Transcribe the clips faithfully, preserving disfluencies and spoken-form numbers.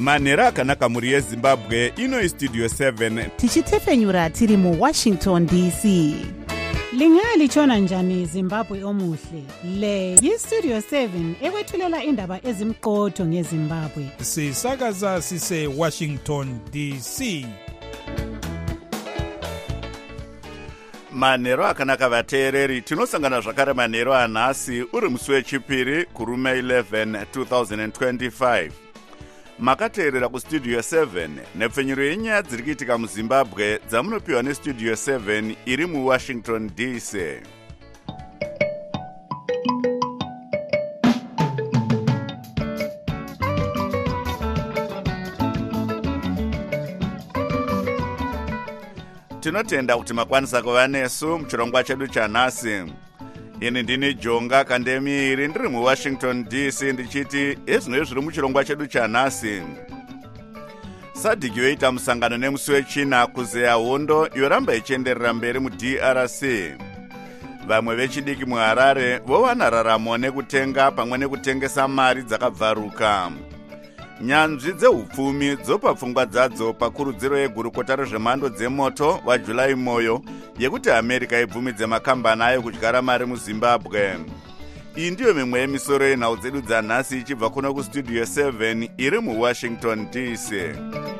manhero akanaka mhuri yezimbabwe. Ino Studio seven tichitefenyura tiri mu Washington D C. Lingalitshona njani Zimbabwe omuhle? Le yi Studio seven ekwethulela indaba ezimqotho ngeZimbabwe. Sisakaza sise Washington D C. manhero akanaka vateereri, tinosangana zvakare manhero anhasi uri musi wechipiri kurume eleven two thousand twenty-five. Makateerera kustudio seven nepfenyuro yenyaya dziri kuitika muZimbabwe dzamunopiwa nestudio seven iri muWashington D C. Tinotenda kuti makwanisa kuva nesu muchirongwa chedu chanhasi. Ini ndini Jonga Kandemiiri ndiri muWashington D C ndichiti ezvinoi zviri muchirongwa chedu chanhasi. Sadiki yoita musangano nemusi wechina kuzeya hondo yoramba ichienderera mberi muD R C. Vamwe vechidiki muHarare vowana raramo nekutenga pamwe nekutengesa mari dzakabvaruka. Nyanzvi dzeupfumi dzopa pfungwa dzadzo pakurudziro yegurukota rezvemhando dzemoto waJuly Moyo yekuti America ibvumidze makambani ayo kudyara mari muZimbabwe. Iyi ndiyo mimwe yemisoro yenhau dzedu dzanhasi ichibva kuno kustudio seven iri muWashington D C.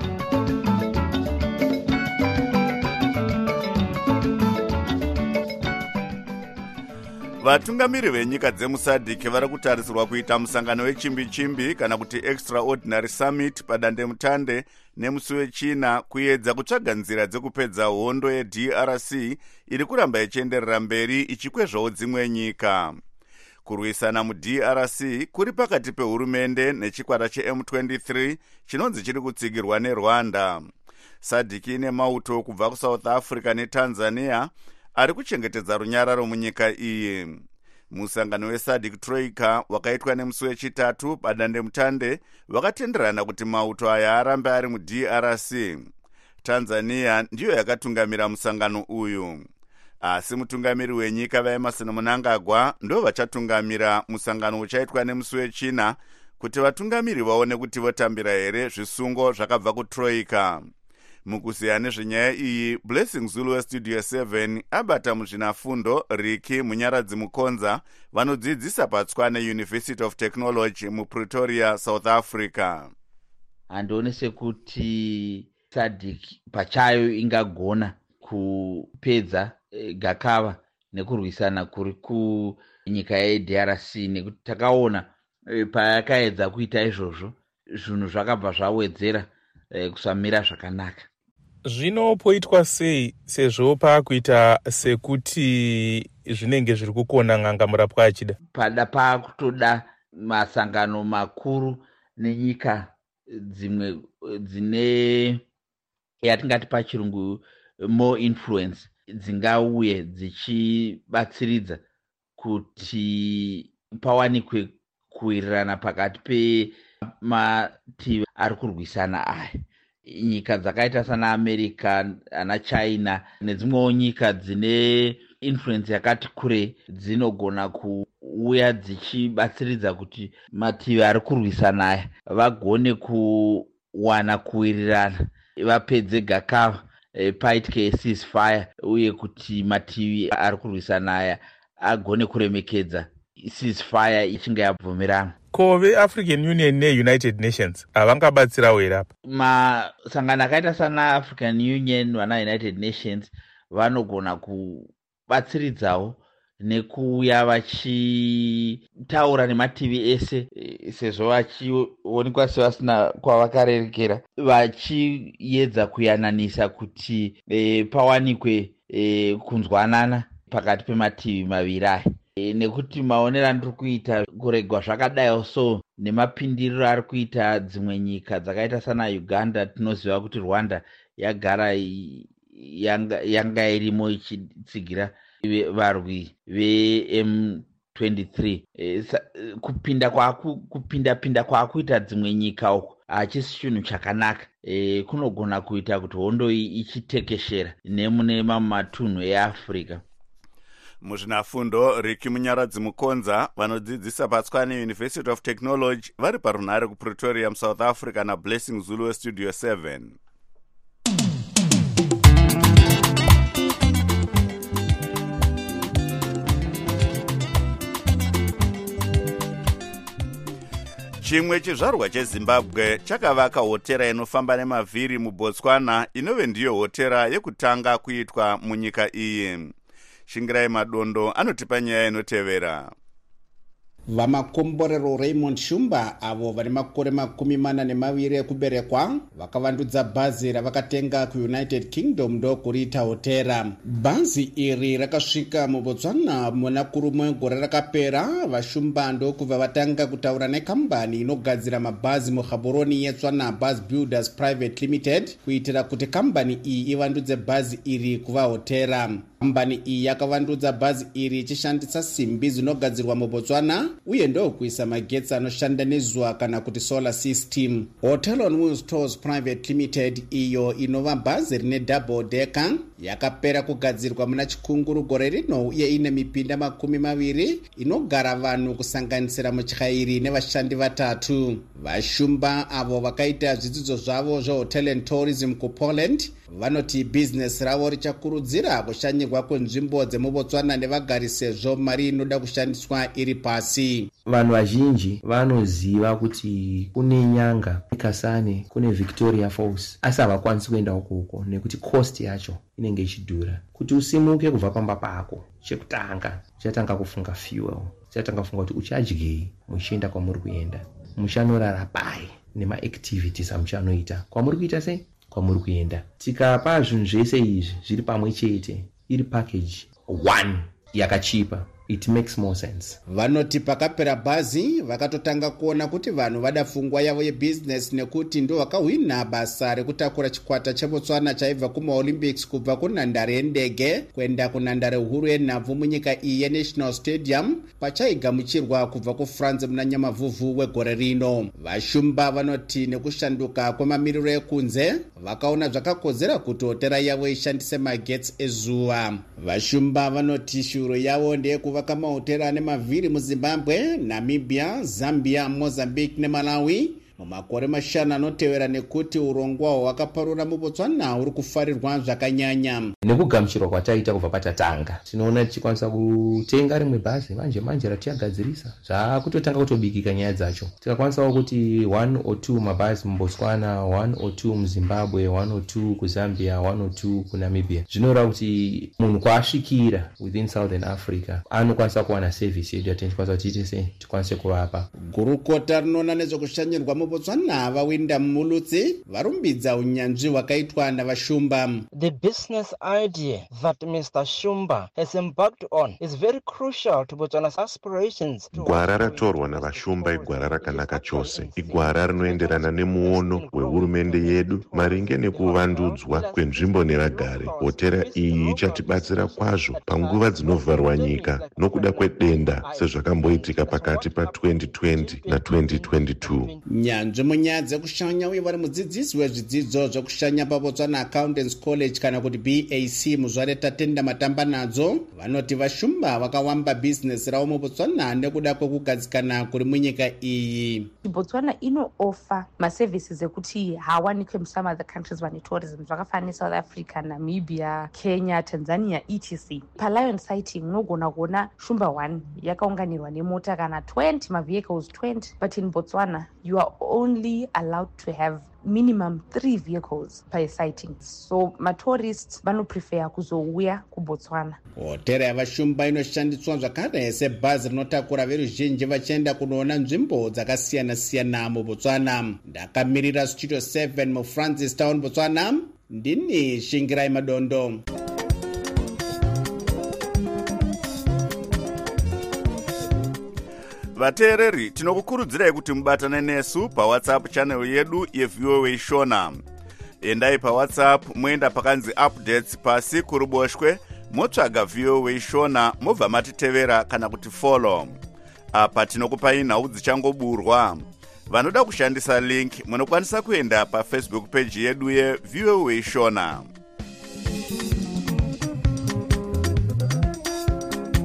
Vatungamiri venyika dzemusadhiki vari kutarisirwa kuita musangano wechimbi-chimbi kana kuti extraordinary summit padandemutande nemusi wechina kuedza kutsvaga nzira dzekupedza hondo yeD R C iri kuramba ichienderera mberi ichikwezvawo dzimwe nyika. Kurwisana muD R C kuri pakati pehurumende nechikwata cheM twenty-three chinonzi chiri kutsigirwa neRwanda. Sadhiki ine mauto kubva kuSouth Africa neTanzania ari kuchengetedza runyararo munyika iyi. Musangano weSadc Troika wakaitwa nemusi wechitatu padandemutande vakatenderana kuti mauto aya arambe ari muD R C. Tanzania ndiyo yakatungamira musangano uyu. Asi mutungamiri wenyika vaEmerson Mnangagwa ndo vachatungamira musangano uchaitwa nemusi wechina kuti vatungamiri vaone kuti votambira here zvisungo zvakabva kuTroika. Mukuziya nezvenyaya iyi, Blessing Zulu westudio seven abata muzvinafundo Riki Munyaradzi Mukonza vanodzidzisa paTswane University of Technology muPretoria, South Africa. Handione sekuti Sadc pachayo ingagona kupedza e, gakava nekurwisana kuri kunyika yeD R C nekuti takaona e, payakaedza kuita izvozvo zvinhu zvakabva zvawedzera e, kusamira zvakanaka. Zvino poitwa sei sezvo pakuita sekuti zvinenge zviri kukona ng'anga murapwa achida? Pada pakutoda masangano makuru nenyika dzimwe dzine yatingati pachirungu more influence dzingauye dzichibatsiridza kuti pawanikwe kuwirirana pakati pemativi ari kurwisana aya. Nyika dzakaita sana America, ana China nedzimwewo nyika dzine influence yakati kure dzinogona kuuya dzichibatsiridza kuti mativi ari kurwisana aya vagone kuwana kuwirirana, vapedze gakava, e, paitike ceasefire uye kuti mativi ari kurwisana aya agone kuremekedza ceasefire ichinge yabvumirana. Ko veAfrican Union neUnited Nations havangabatsirawo here apa? Masangano akaita sana African Union vana United Nations vanogona kubatsiridzawo nekuuya vachitaura nemativi ese sezvo vachionekwa sevasina kwavakarerekera, vachiedza kuyananisa kuti e, pawanikwe e, kunzwanana pakati pemativi maviri aya. E, nekuti maonero andiri kuita kuregwa zvakadai so nemapindiriro ari kuita dzimwe nyika dzakaita sana Uganda, tinoziva kuti Rwanda yagara yanga, yanga irimo ichitsigira varwi veM twenty-three. E, kupinda kwaku kupinda pinda kwakuita dzimwe nyika uko hachisi chinhu chakanaka. E, kunogona kuita kuti hondo ichitekeshera nemune mamwe matunhu eAfrica. muzvinafundo Riki Munyaradzi Mukonza vanodzidzisa paTswane University of Technology vari parunhare kuPretoria, South Africa naBlessing Zulu Studio seven. Chimwe chizvarwa cheZimbabwe chakavaka hotera inofamba nemavhiri muBotswana inove ndiyo hotera yekutanga kuitwa munyika iyi. Shingirai Madondo anotipa nyaya inotevera. Vamakomborero Raymond Shumba avo vari makore makumi mana nemaviri ekuberekwa vakavandudza bhazi ravakatenga kuUnited Kingdom ndokuriita hotera. Bhazi iri rakasvika muBotswana muna kurume gore rakapera. VaShumba ndokubva vatanga kutaura nekambani inogadzira mabhazi muGaborone yeTswana Bus Builders Private Limited kuitira kuti kambani iyi ivandudze bhazi iri kuva hotera. Kambani iyi yakavandudza bhazi iri ichishandisa simbi dzinogadzirwa muBotswana uye ndokuisa magetsi anoshanda nezuva kana kuti solar system. Hotel on Wheels Tours Private Limited iyo inova bhazi rine double decker yakapera kugadzirwa muna chikunguru gore rino uye ine mipinda makumi maviri inogara vanhu kusanganisira mutyairi nevashandi vatatu. VaShumba avo vakaita zvidzidzo zvavo zvehotel and tourism kuPoland vanoti business ravo richakurudzira kushanyirwa kwenzvimbo dzemuBotswana nevagari sezvo mari inoda kushandiswa iri pasi. Vanhu vazhinji vanoziva kuti kune nyanga Kasane, kune Victoria Falls, asi havakwanisi kuenda ukoko nekuti cost yacho inenge ichidhura. Kuti usimuke kubva pamba pako, chekutanga uchatanga kufunga fuel, uchatanga kufunga kuti uchadyei muchienda kwamuri kuenda, muchanorara pai nemaactivities amuchanoita, kwamuri kuita sei, kwamuri kuenda. Tikapa zvinhu zvese izvi zviri pamwe chete iri package one yakachipa, it makes more sense. Vanoti pakapera bhazi vakatotanga kuona kuti vanhu vada fungwa yavo yebusiness nekuti ndo vakahwina basa rekutakura chikwata cheBotswana chaibva kumaOlympics kubva kunhandare yendege kuenda kunhandare huru yenhabvu munyika iyi yeNational Stadium pachaigamuchirwa kubva kuFrance muna Nyamavhuvhu wegore rino. VaShumba vanoti nekushanduka kwemamiriro ekunze vakaona zvakakodzera kuti hotera yavo ishandise magetsi ezuva. VaShumba vanoti shuro yavo ndeye kuvaka mahotera ane mavhiri muZimbabwe, Namibia, Zambia, Mozambique neMalawi mumakore mashanu anotevera nekuti urongwa hwakaparura muBotswana uri kufarirwa zvakanyanya. Nekugamuchirwa kwataita kubva patatanga tinoona tichikwanisa kutenga rimwe bhazi manje manje ratiyagadzirisa zvakutotanga kutobikika nyaya dzacho. Tikakwanisawo kuti one or two mabhazi muBotswana, one or two muZimbabwe, one or two kuZambia, one or two kuNamibia. Zvinoreva kuti munhu kwaasvikira within Southern Africa anokwanisa kuwana service yedu yatinokwanisa kuti tiite sei tikwanise kuvapa. Gurukota rinoona nezvekushanyirwa muBotswana vawinda mulutsi varumbidza unyanzvi hwakaitwa navaShumba. The business idea that Mister Shumba has embarked on is very crucial to Botswana's aspirations. Gwara ratorwa navaShumba igwara rakanaka chose. Igwara rinoenderana nemuono wehurumende yedu maringe nekuvandudzwa kwenzvimbo nevagari. Hotera iyi ichatibatsira kwazvo panguva dzinovharwa nyika nokuda kwedenda sezvakamboitika pakati pa twenty twenty na twenty twenty-two. Nyanzvi munyaya dzekushanya uye vari mudzidzisi wezvidzidzo zvekushanya paBotswana Accountants College kana kuti B A C muzvare tatenda matamba nadzo vanoti VaShumba vakawamba business ravo muBotswana nekuda kwekugadzikana kuri munyika iyi. Botswana ino offer maservices ekuti hawanikwe musama other countries vane tourism zvakafanana South Africa, Namibia, Kenya, Tanzania et cetera. PaLion sighting unogona kuona Shumba one yakaunganirwa nemota kana twenty mavehicles twenty, but in Botswana you are only allowed to have minimum three vehicles per sighting. So matourists vanoprefer kuzouya kuBotswana. Hotera yavaShumba inoshandiswa zvakare sebhazi rinotakura veruzhinji vachienda kunoona nzvimbo dzakasiyana siyana muBotswana. Ndakamirira Studio seven muFrancis Town, Botswana. Ndini Shingirai Madondo. Vateereri, tinokukurudzirai kuti mubatane nesu paWhatsApp channel yedu yeV O A Shona. Endai paWhatsApp muenda pakanzi updates pasi kuruboshwe motsvaga V O A Shona mobva matitevera kana kuti follow. Apa tinokupai nhau dzichangoburwa. Vanoda kushandisa link munokwanisa kuenda paFacebook page yedu yeV O A Shona.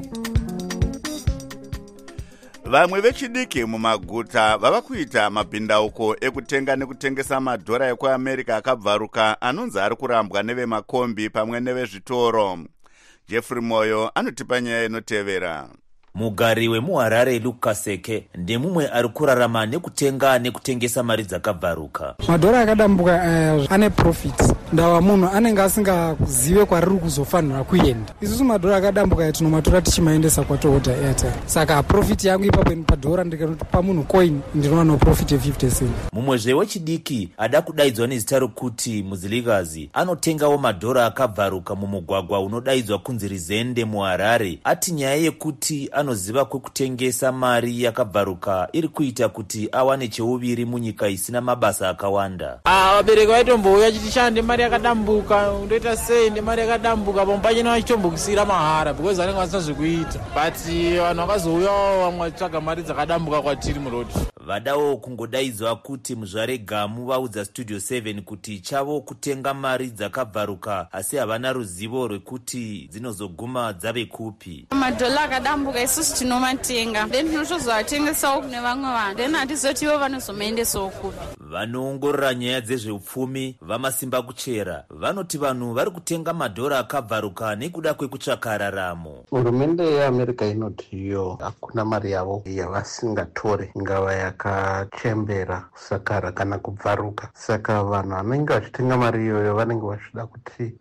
vamwe vechidiki mumaguta vava kuita mabhindauko ekutenga nekutengesa madhora ekuamerica akabvaruka anonzi ari kurambwa nevemakombi pamwe nevezvitoro. Jeffrey Moyo anotipa nyaya inotevera. Mugari wemuHarare Lukaseke ndemumwe ari kurarama nekutenga nekutengesa mari dzakabvaruka. Madhora akadambuka uh, ane profits. Ndawa munhu anenge asingazive kwariri kuzofanira kuenda. Isusu madhora akadambuka tinomatora tichimaendesa kwatohodha airtime. Saka profit yangu ipapo padhora ndikanopa munhu coin ndinowana profit fifty cents. Mumwezve wechidiki ada kudaidzwa nezita rokuti Muzilikazi anotengawo madhora akabvaruka mumugwagwa unodaidzwa kunzi Rizende muHarare. Ati nyaya yekuti anoziva kwekutengesa mari yakabvaruka iri kuita kuti awane cheuviri munyika isina mabasa akawanda. Ah, vabereki vaitombouya chitishande mari yakadambuka, undoita sei nemari yakadambuka pampachina vachitombokisira mahara because vanenge vasina zvekuita. But vanhu vakazouyawo vamwe vachitsvaga mari dzakadambuka kwatiri muroti. Vadawo kungodaidzwa kuti muzvare gamu vaudza Studio seven kuti chavo kutenga mari dzakabvaruka asi havana ruzivo rwekuti dzinozoguma dzave kupi. Madhola akadambuka isusu tinomatenga then tinozoatengesawo kune vamwe vanhu then hatizotivo vanozomaendesawo kupi. Vanoongorora nyaya dzezveupfumi vamasimba kuchera vanoti vanhu vari kutenga madhora akabvaruka nekuda kwekutsvaka raramo. Hurumende yeAmerica inotiyo hakuna mari yavo yavasingatore ingava yakachembera kusakara kana kubvaruka. Saka vanhu vanenge vachitenga mari iyoyo vanenge vachida kuti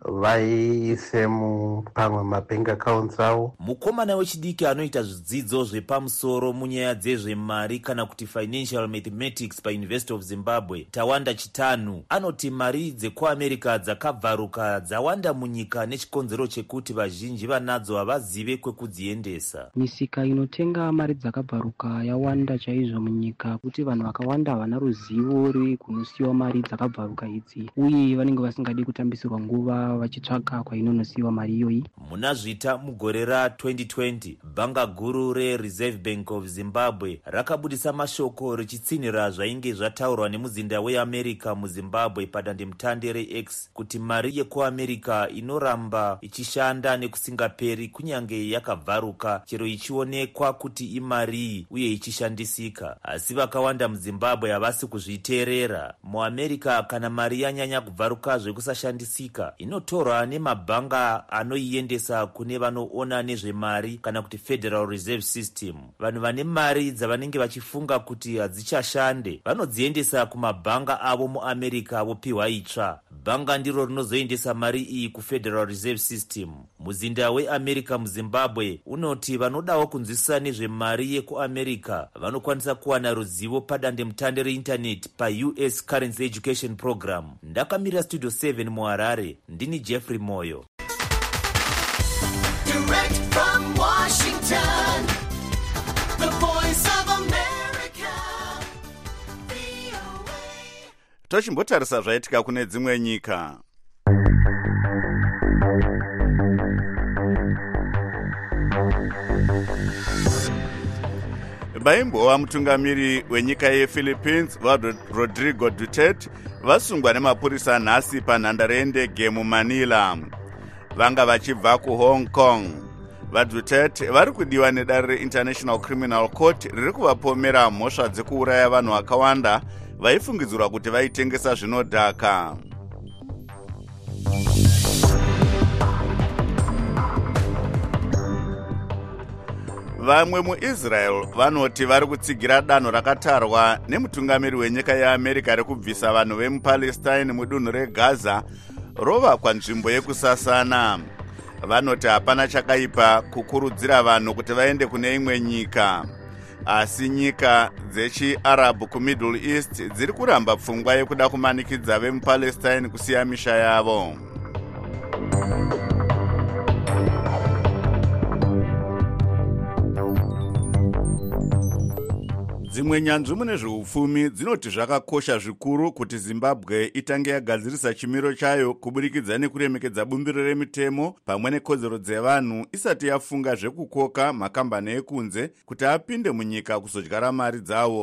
vaiise mupamwe mabank accounts avo. Mukomana wechidiki anoita zvidzidzo zvepamusoro munyaya dzezvemari kana kuti financial mathematics paUniversity of Zimbabwe Tawanda Chitanu anoti mari dzekuAmerica dzakabvaruka dzawanda munyika nechikonzero chekuti vazhinji vanadzo havazive kwekudziendesa. Misika inotenga mari dzakabvaruka yawanda chaizvo munyika kuti vanhu vakawanda havana ruzivo rwekunosiwa mari dzakabvaruka idzi uye vanenge vasingadi kutambisirwa nguva vachitsvaka kwainonosiwa mari iyoyi. Muna zvita mugore ra twenty twenty bhanga guru reReserve Bank of Zimbabwe rakabudisa mashoko richitsinhira zvainge zvataurwa nemuzinda weAmerica muZimbabwe padandemutande reX kuti mari yekuAmerica inoramba ichishanda nekusingaperi kunyange yakabvaruka chero ichionekwa kuti imari uye ichishandisika. Asi vakawanda muZimbabwe havasi kuzviteerera. MuAmerica kana mari yanyanya kubvaruka zvekusashandisika inotorwa nemabhanga anoiendesa kune vanoona nezvemari kana kuti Federal Reserve System. Vanhu vane mari dzavanenge vachifunga kuti hadzichashande vanodziendesa kumabhanga avo muAmerica vopiwa itsva. Bhanga ndiro rinozoendesa mari iyi kuFederal Reserve System. Muzinda weAmerica muZimbabwe unoti vanodawo kunzwisisa nezvemari yekuAmerica vanokwanisa kuwana ruzivo padandemutande reinternet paU S Currency Education Program. Ndakamira Studio seven muHarare, ndini Jeffrey Moyo. Direct from Washington, the voice of America, V O A. Tochimbotarisa zvaitika kune dzimwe nyika. Vaimbova mutungamiri wenyika yePhilippines vaRodrigo Duterte vasungwa nemapurisa nhasi panhandare yendege muManila. Vanga vachibva kuHong Kong. VaDuterte vari kudiwa nedare reInternational Criminal Court riri kuvapomera mhosva dzekuuraya vanhu vakawanda vaifungidzirwa kuti vaitengesa zvinodhaka. Vamwe muIsrael vanoti vari kutsigira danho rakatarwa nemutungamiri wenyika yeAmerica rekubvisa vanhu vemuPalestine mudunhu reGaza rovakwa nzvimbo yekusasana. Vanoti hapana chakaipa kukurudzira vanhu kuti vaende kune imwe nyika. Asi nyika dzechiArabhu kuMiddle East dziri kuramba pfungwa yekuda kumanikidza vemuPalestine kusiya misha yavo. Dzimwe nyanzvi mune zveupfumi dzinoti zvakakosha zvikuru kuti Zimbabwe itange yagadzirisa chimiro chayo kuburikidza nekuremekedza bumbiro remitemo pamwe nekodzero dzevanhu isati yafunga zvekukoka makambani ekunze kuti apinde munyika kuzodyara mari dzawo.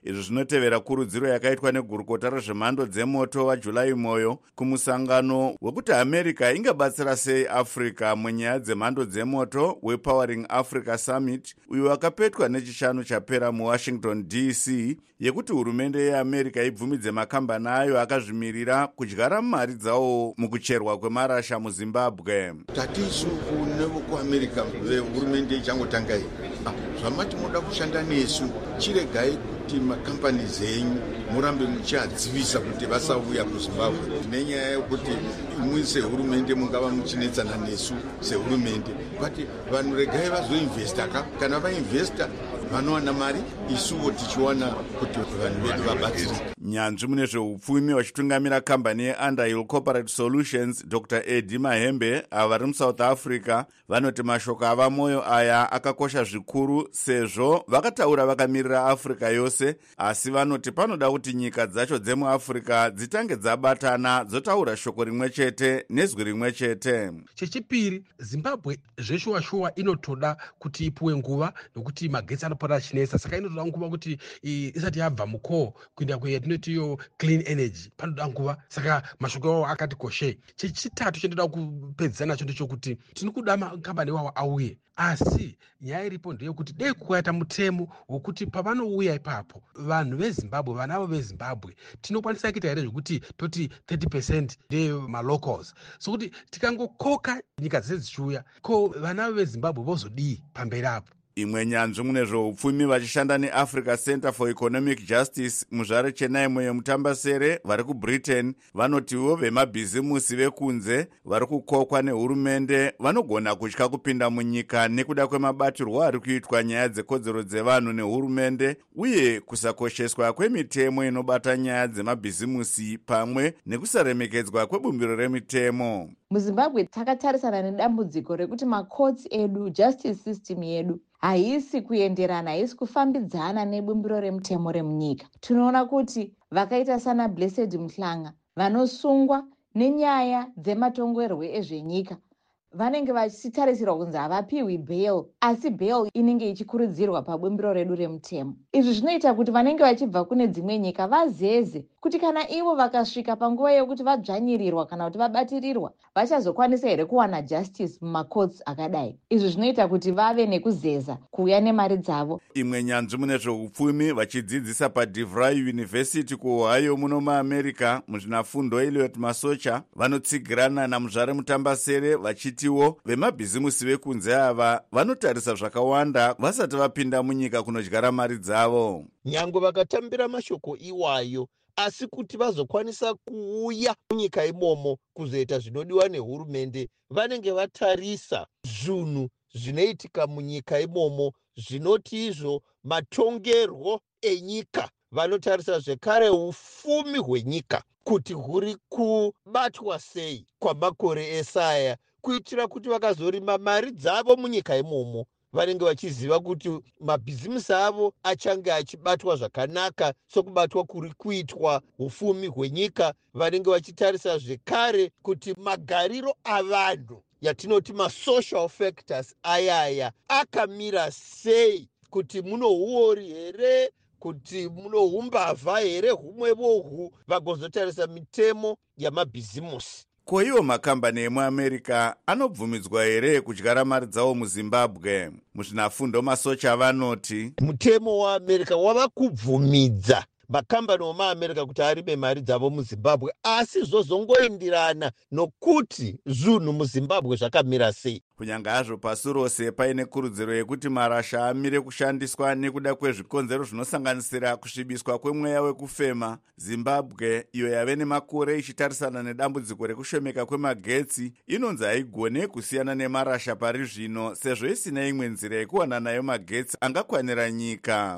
izvi zvinotevera kurudziro yakaitwa negurukota rezvemhando dzemoto waJulai Moyo kumusangano wekuti America ingabatsira sei Africa munyaya dzemhando dzemoto wePowering Africa Summit, uyo wakapetwa nechishanu chapera muWashington D C, yekuti hurumende yeAmerica ibvumidze makambani ayo akazvimirira kudyara mari dzawo mukucherwa kwemarasha muZimbabwe. Tatisu kune kuAmerica hurumende ichangotanga iyi zvamati muda kushanda nesu, chiregai kuti makambani zenyu murambe muchiadzivisa kuti vasauya kuZimbabwe nenyaya yekuti imwe sehurumende mungava muchinetsana nesu sehurumende, kuti vanhu regai vazoinvesta ka kana vainvesta vanowana mari, isuwo tichiwana kuti vanhu vedu vabatsirike. Nyanzvi mune zveupfumi wachitungamira kambani yeUnderhill Corporate Solutions Doctor Eddie Mahembe ava vari muSouth Africa vanoti mashoko ava Moyo aya akakosha zvikuru sezvo vakataura vakamirira Africa yose, asi vanoti panoda kuti nyika dzacho dzemuAfrica dzitange dzabatana dzotaura shoko rimwe chete nezwi rimwe chete. Chechipiri, Zimbabwe zveshuwa shuwa inotoda kuti ipuwe nguva nokuti magetsi anopota achinesa, saka inotoda nguva kuti isati yabva mucoal kuenda kuyatinotiyo clean energy, panoda nguva, saka mashoko awo akati koshe. Chechitatu chendoda kupedzisa nacho ndechekuti tinokuda makambani iwawo auye, asi nyaya iripo ndeyekuti dei kukaita mutemo wokuti pavanouya ipapo vanhu veZimbabwe, vanavo veZimbabwe tinokwanisa kuita here zvokuti toti thirty percent ndemalocals, sokuti tikangokoka nyika dzedzichiuya ko vanavo veZimbabwe vozodii pamberi apo. Imwe nyanzvi mune zveupfumi vachishanda neAfrica Center for Economic Justice muzvare Chennai moyo mutambasere vari kuBritain vanotiwo vemabhizimusi vekunze vari kukokwa nehurumende vanogona kutya kupinda munyika nekuda kwemabatirwo ari kuitwa nyaya dzekodzero dzevanhu nehurumende uye kusakosheswa kwemitemo inobata nyaya dzemabhizimusi pamwe nekusaremekedzwa kwebumbiro remitemo. MuZimbabwe takatarisana nedambudziko rekuti makotsi edu, justice system yedu haisi kuenderana, haisi kufambidzana nebumbiro remutemo remunyika. Tinoona kuti vakaita sana Blessed Mhlanga vanosungwa nenyaya dzematongerwe ezvenyika vanenge vachitarisirwa kunzi havapiwi bail, asi bail inenge ichikurudzirwa pabumbiro redu remutemo. Izvi zvinoita kuti vanenge vachibva kune dzimwe nyika vazeze kuti kana ivo vakasvika panguva yekuti vadzvanyirirwa kana kuti vabatirirwa vachazokwanisa here kuwana justice mumacourts akadai. Izvi zvinoita kuti vave nekuzeza kuuya nemari dzavo. Imwe nyanzvi mune zveupfumi vachidzidzisa paDeVry University kuOhio muno muAmerica muzvinafundo Elliot Masocha vanotsigirana namuzvare mutambasere vachitiwo vemabhizimusi vekunze ava vanotarisa zvakawanda vasati vapinda munyika kunodyara mari dzavo. Nyange vakatambira mashoko iwayo, asi kuti vazokwanisa kuuya munyika imomo kuzoita zvinodiwa nehurumende, vanenge vatarisa zvinhu zvinoitika munyika imomo zvinoti izvo matongerwo enyika. Vanotarisa zvekare ufumi hwenyika kuti huri kubatwa sei kwamakore esaya, kuitira kuti vakazorima mari dzavo munyika imomo vanenge vachiziva kuti mabhizimusi avo achange achibatwa zvakanaka sokubatwa kuri kuitwa ufumi hwenyika. Vanenge vachitarisa zvekare kuti magariro avanhu yatinoti masocial factors ayaya akamira sei, kuti muno huori here, kuti muno humbavha here, humwe vohu, vagozotarisa mitemo yamabhizimusi. Ko iwo makambani emuAmerica anobvumidzwa here kudyara mari dzawo muZimbabwe? Muzvinafundo Masocha vanoti mutemo waAmerica wava kubvumidza makambani omaAmerica kuti arime mari dzavo muZimbabwe, asi zvozongoenderana nokuti zvinhu muZimbabwe zvakamira sei. Kunyange hazvo pasi rose paine kurudziro yekuti marasha amire kushandiswa nekuda kwezvikonzero zvinosanganisira kusvibiswa kwemweya wekufema, Zimbabwe iyo yave nemakore ichitarisana nedambudziko rekushomeka kwemagetsi inonzi haigone kusiyana nemarasha pari zvino sezvo isina imwe nzira yekuwana nayo magetsi angakwanira nyika.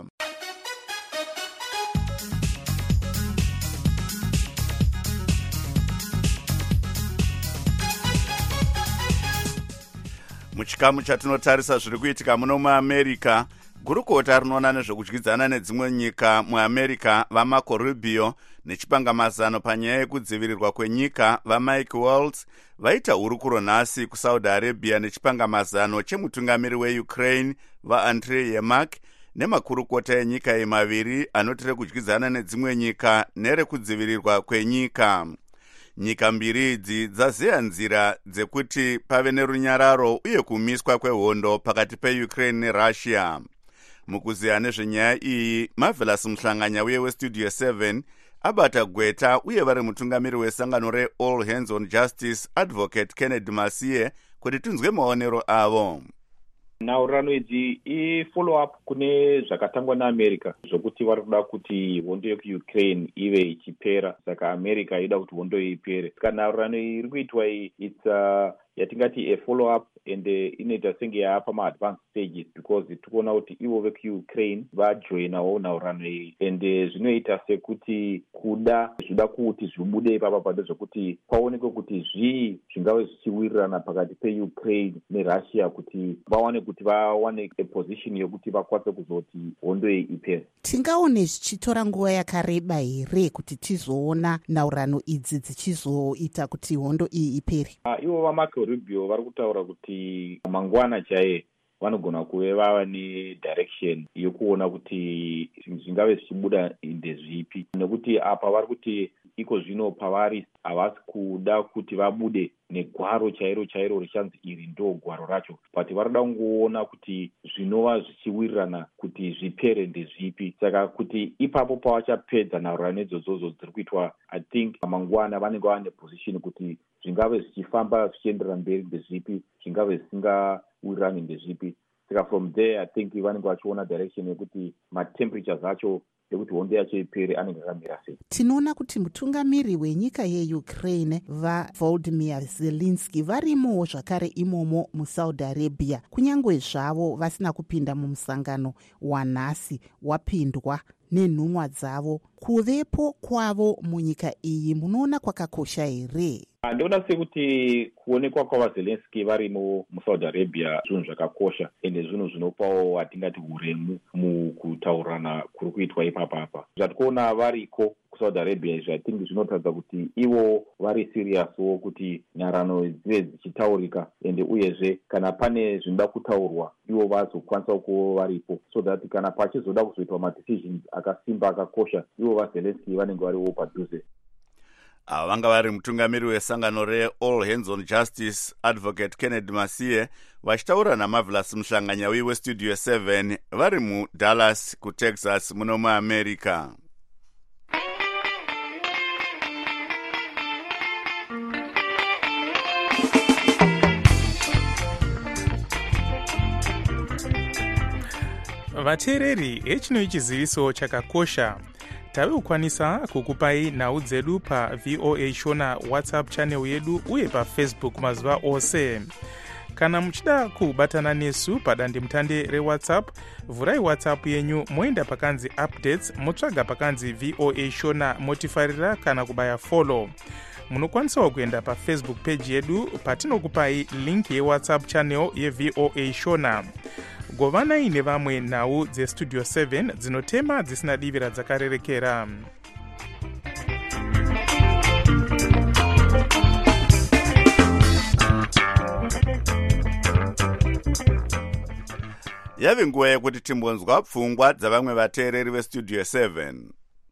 Muchikamu chatinotarisa zviri kuitika muno muAmerica, gurukota rinoona nezvekudyidzana nedzimwe nyika muAmerica vaMarco Rubio nechipangamazano panyaya yekudzivirirwa kwenyika vaMike Waltz vaita hurukuro nhasi kuSaudi Arabia nechipangamazano chemutungamiri weUkraine vaAndrei Yermak nemakurukota enyika emaviri anotere kudyidzana nedzimwe nyika nerekudzivirirwa kwenyika. Nyika mbiri idzi dzazeya nzira dzekuti pave nerunyararo uye kumiswa kwehondo pakati peUkraine neRussia. Mukuziya nezvenyaya iyi, Marvelous Muhlanganya uye weStudio seven abata gweta uye vari mutungamiri wesangano reAll Hands on Justice Advocate Kennedy Masiye kuti tinzwe maonero avo. Nhaurano idzi i-follow up kune zvakatangwa naAmerica zvokuti vari kuda kuti hondo yekuUkraine ive ichipera, saka America ida kuti hondo ipere. Saka nhaurano iyi iri kuitwa iyi it's uh, yatingati a follow up and inoita senge yaapa ma-advanced stages because tikuona kuti ivo vekuUkraine vajoinawo nhaurano iyi and zvinoita sekuti kuda zvida kuti zvibude ipapa pado zvokuti paonekwe kuti zvii zvingave zvichiwirirana pakati peukraine neRussia kuti vawane kuti vawane position yokuti vakwanise kuzoti hondo iyi ipere. Tingaone zvichitora nguva yakareba here kuti tizoona nhaurano idzi dzichizoita kuti hondo iyi ipere? Uh, ivo vaMarco Rubio vari kutaura kuti mangwana chaiye vanogona kuve vava nedirection yokuona kuti zvingave zvichibuda ndezvipi, nekuti apa vari kuti iko zvino pavari havasi kuda kuti vabude negwaro chairo chairo richanzi iri ndo gwaro racho, but varida kungoona kuti zvinova zvichiwirirana kuti zvipere ndezvipi. Saka kuti ipapo pavachapedza nhaurano idzodzo dziri kuitwa, I think mangwana vanenge vane position kuti zvingave zvichifamba zvichienderera mberi ndezvipi, zvingave zvisingawirirani ndezvipi. Saka from there I think vanenge vachiona direction yekuti matemperatures acho yekuti hondo yacho ipere anenge akamira sei. Tinoona kuti mutungamiri wenyika yeUkraine vaVolodymyr Zelensky varimowo zvakare imomo muSaudi Arabia, kunyangwe zvavo vasina kupinda mumusangano wanhasi wapindwa nenhumwa dzavo. Kuvepo kwavo munyika iyi munoona kwakakosha here? Ndoona sekuti kuonekwa kwavaZelensky varimo muSaudi Arabia zvinhu zvakakosha ende zvinhu zvinopawo atingati uremu mukutaurana kuri kuitwa ipapapa. Zvatikuona variko kuSaudi Arabia izvi I think zvinotaridza kuti ivo vari serious kuti nharano dzive dzichitaurika ende uyezve kana pane zvinoda kutaurwa ivo vazokwanisa kuva varipo, so that kana pachizoda kuzoitwa madecisions akasimba akakosha ivo vaZelensky vanenge variwo padhuze. Ava vanga vari mutungamiri wesangano reAll Hands on Justice Advocate Kennedy Masiye vachitaura naMarvelous Muhlanganya weStudio seven vari muDallas kuTexas muno muAmerica. Vateereri, hechino ichiziviso chakakosha. Tave kukwanisa kukupai nhau dzedu pa V O A Shona WhatsApp channel yedu uye pa Facebook mazuva ose. Kana muchida kubatana nesu padandemutande reWhatsApp, vurai WhatsApp yenyu moenda pakanzi updates, motsvaga pakanzi V O A Shona, motifarira kana kubaya follow. Munokwanisawo kuenda pa Facebook page yedu patinokupai link yeWhatsApp channel yeV O A Shona. Govanai nevamwe nhau dzeStudio seven dzinotema dzisina divira dzakarerekera. Yave nguva yekuti timbonzwa pfungwa dzavamwe vateereri veStudio seven.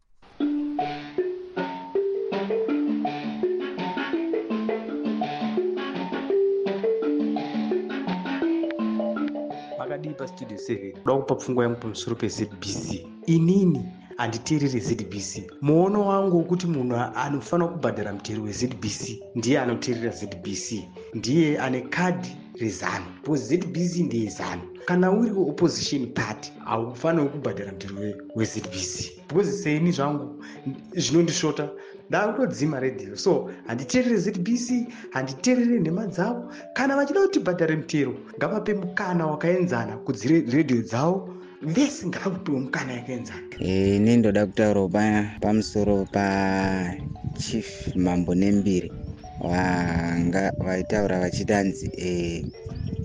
Makadii paStudio seven kuda kupa pfungwa yangu pamusoro peZ B C. Inini handiteereri Z B C. Muono wangu wekuti munhu anofanira kubhadhara mutero weZ B C ndiye anoteerera Z B C, ndiye ane kadhi rezano, because Z B C ndiye zano. Kana uri opposition party haufaniri kubhadhara mutero weZ B C, because seni zvangu zvinondishota ndakutodzima redhiyo. So handiteerere Z B C, handiteerere nhema dzavo. Kana vachida kuti bhadhare mutero ngavape mukana wakaenzana kudzire redhiyo dzavo, vese ngavapiwe mukana yakaenzana. Eh, ini ndoda kutaura pa pamusoro pa Chief Mambo Nembiri wanga vaitaura vachitanzi eh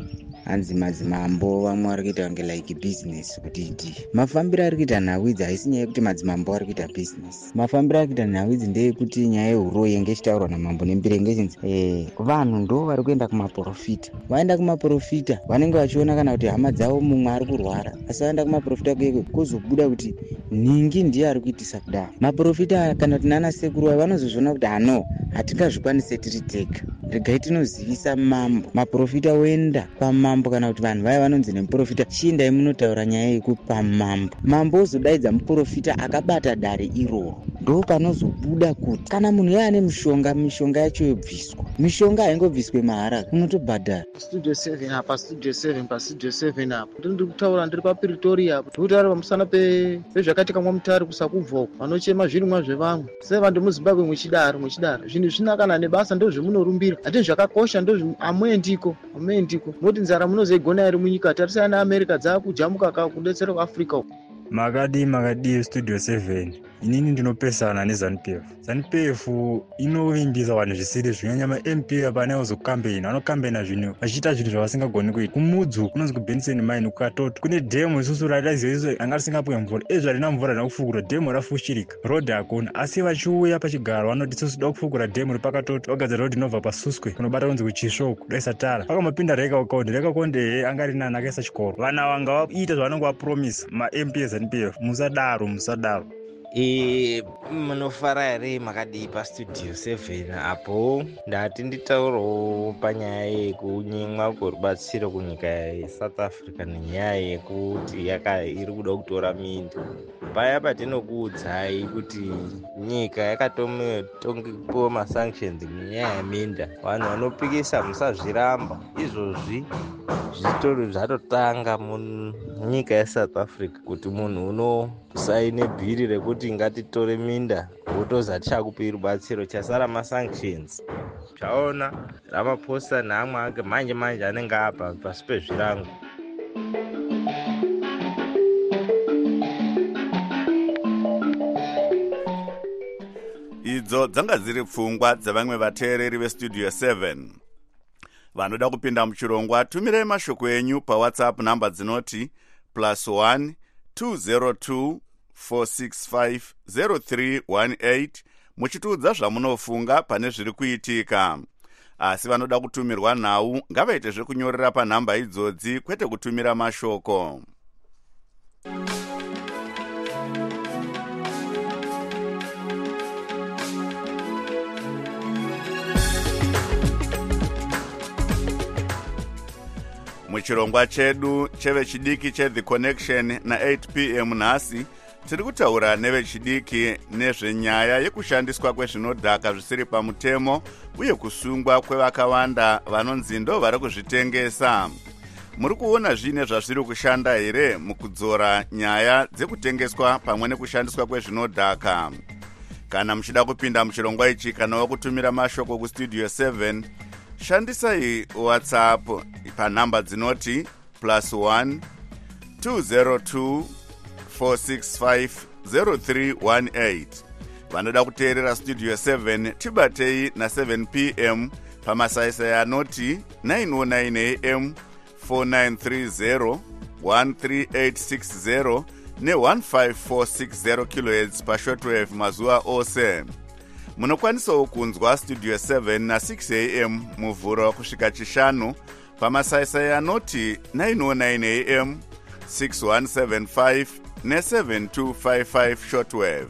hanzi madzimambo vamwe vari kuita kunge like business kudidi. Mafambiro ari kuita nhau idzi haisi nyaya yekuti madzimambo ari kuita business. Mafambiro ari kuita nhau idzi ndeyekuti nyaya yehuroyi yenge ichitaurwa namambo nembirenge chinzi eh, vanhu ndo vari kuenda kumaprofita. Vaenda kumaprofita vanenge vachiona kana kuti hama dzavo mumwe ari kurwara, asi vaenda kumaprofita kuyeko kwozobuda kuti ningi ndiye ari kuitisa kudai. Maprofita kana kuti nana sekuru vavo vanozozviona kuti hano hatingazvikwanise tiri tega, regai tinozivisa mambo. Maprofita oenda kwamambo kana kuti vanhu vaya vanonzi nemuprofita chiendai munotaura nyaya yekupa mambo. Mambo ozodaidza muprofita akabata dare iroro. Ndo panozobuda kuti kana munhu yaane mishonga, mishonga yacho yobviswa. Mishonga haingobviswe mahara, unotobhadhara. Studio seven apa, studio seven pa studio seven apa. Ndiri kutaura ndiri paPretoria apa. Ndiri kutaura pamusana pe pezvakatika mwamutare kusakubvoko. Vanochema zvirimwa zvevamwe. Seva ndomuZimbabwe muchidaro muchidaro. Zvinhu zvinakana nebasa ndozvemunorumbira. Ati zvakakosha ndozvo amuendiko, amuendiko. Moti nzara munozoigona iri munyika. Tarisana naAmerica dzakujamuka kakudetsera kuAfrica uko. Makadi makadi studio seven. Inini ndinopesana neZANU P F. ZANU P F inovimbisa vanhu zvisiri zvinyanya ma-M P apane ozokampeina, anokampeina zvinhu vachiita zvinhu zvavasingagoni kuita. Kumudzu kunonzi kuBenson Mine kukatoto kune dhemu isusu rataziva isu anga risingapuwe mvura. Ezvo harina mvura rina kufukura, dhemu rafushirika, rodhi hakuna. Asi vachiuya pachigaro vanoti isusu toda kufukura dhemu ripakatoto, vagadzira rodhi inobva paSuswe kunobata kunzi kuChishoku kudaisa tara. Vakamapinda Reka Konde, Reka Konde anga rinani akaisa chikoro. Vana vanga vaita zvavanenge vapromisa ma-M P eZANU P F. Musadaro, musadaro. E munofara here makadii pastudio seven apo ndati nditaurawo panyaya yekunyimwa kwerubatsiro kunyika yeSouth Africa nenyaya yekuti yaka iri kuda kutora minda. Paya patinokuudzai kuti nyika yakatopiwa masanctions nenyaya yeminda, vanhu vanopikisa musazviramba. Izvozvi zvitori zvatotanga munyika yeSouth Africa kuti munhu unosaine bhiri rekuti ngatitore minda wotozi hatichakupi rubatsiro, chasara masanctions. Chaona Ramaphosa neamwe ake manje manje anenge apa pasi pezvirango. Idzo dzanga dziri pfungwa dzavamwe vateereri vestudio seven. Vanoda kupinda muchirongwa, tumirai mashoko enyu paWhatsApp namba dzinoti plus one two zero two four six five zero three one eight muchitiudza zvamunofunga pane zviri kuitika. Asi vanoda kutumirwa nhau ngavaite zvekunyorera panhamba idzodzi kwete kutumira mashoko. Muchirongwa chedu chevechidiki cheThe Connection na eight p m nhasi tiri kutaura nevechidiki nezvenyaya yekushandiswa kwezvinodhaka zvisiri pamutemo uye kusungwa kwevakawanda vanonzi ndo vari kuzvitengesa. Muri kuona zvine zvazviri kushanda here mukudzora nyaya dzekutengeswa pamwe nekushandiswa kwezvinodhaka? Kana muchida kupinda muchirongwa ichi kana wakutumira mashoko kustudio seven, shandisai WhatsApp panhamba dzinoti plus one two zero two four six five zero three one eight. Vanoda kuteerera studio seven tibatei na seven p m pamasaisai anoti nine oh nine a m four nine three zero one three eight six zero ne one five four six zero kilohertz pashortwave mazuva ose. Munokwanisawo kunzwa studio seven na six a m muvhuro kusvika chishanu pamasaisai anoti nine oh nine a m six one seven five ne seven two five five shortwave.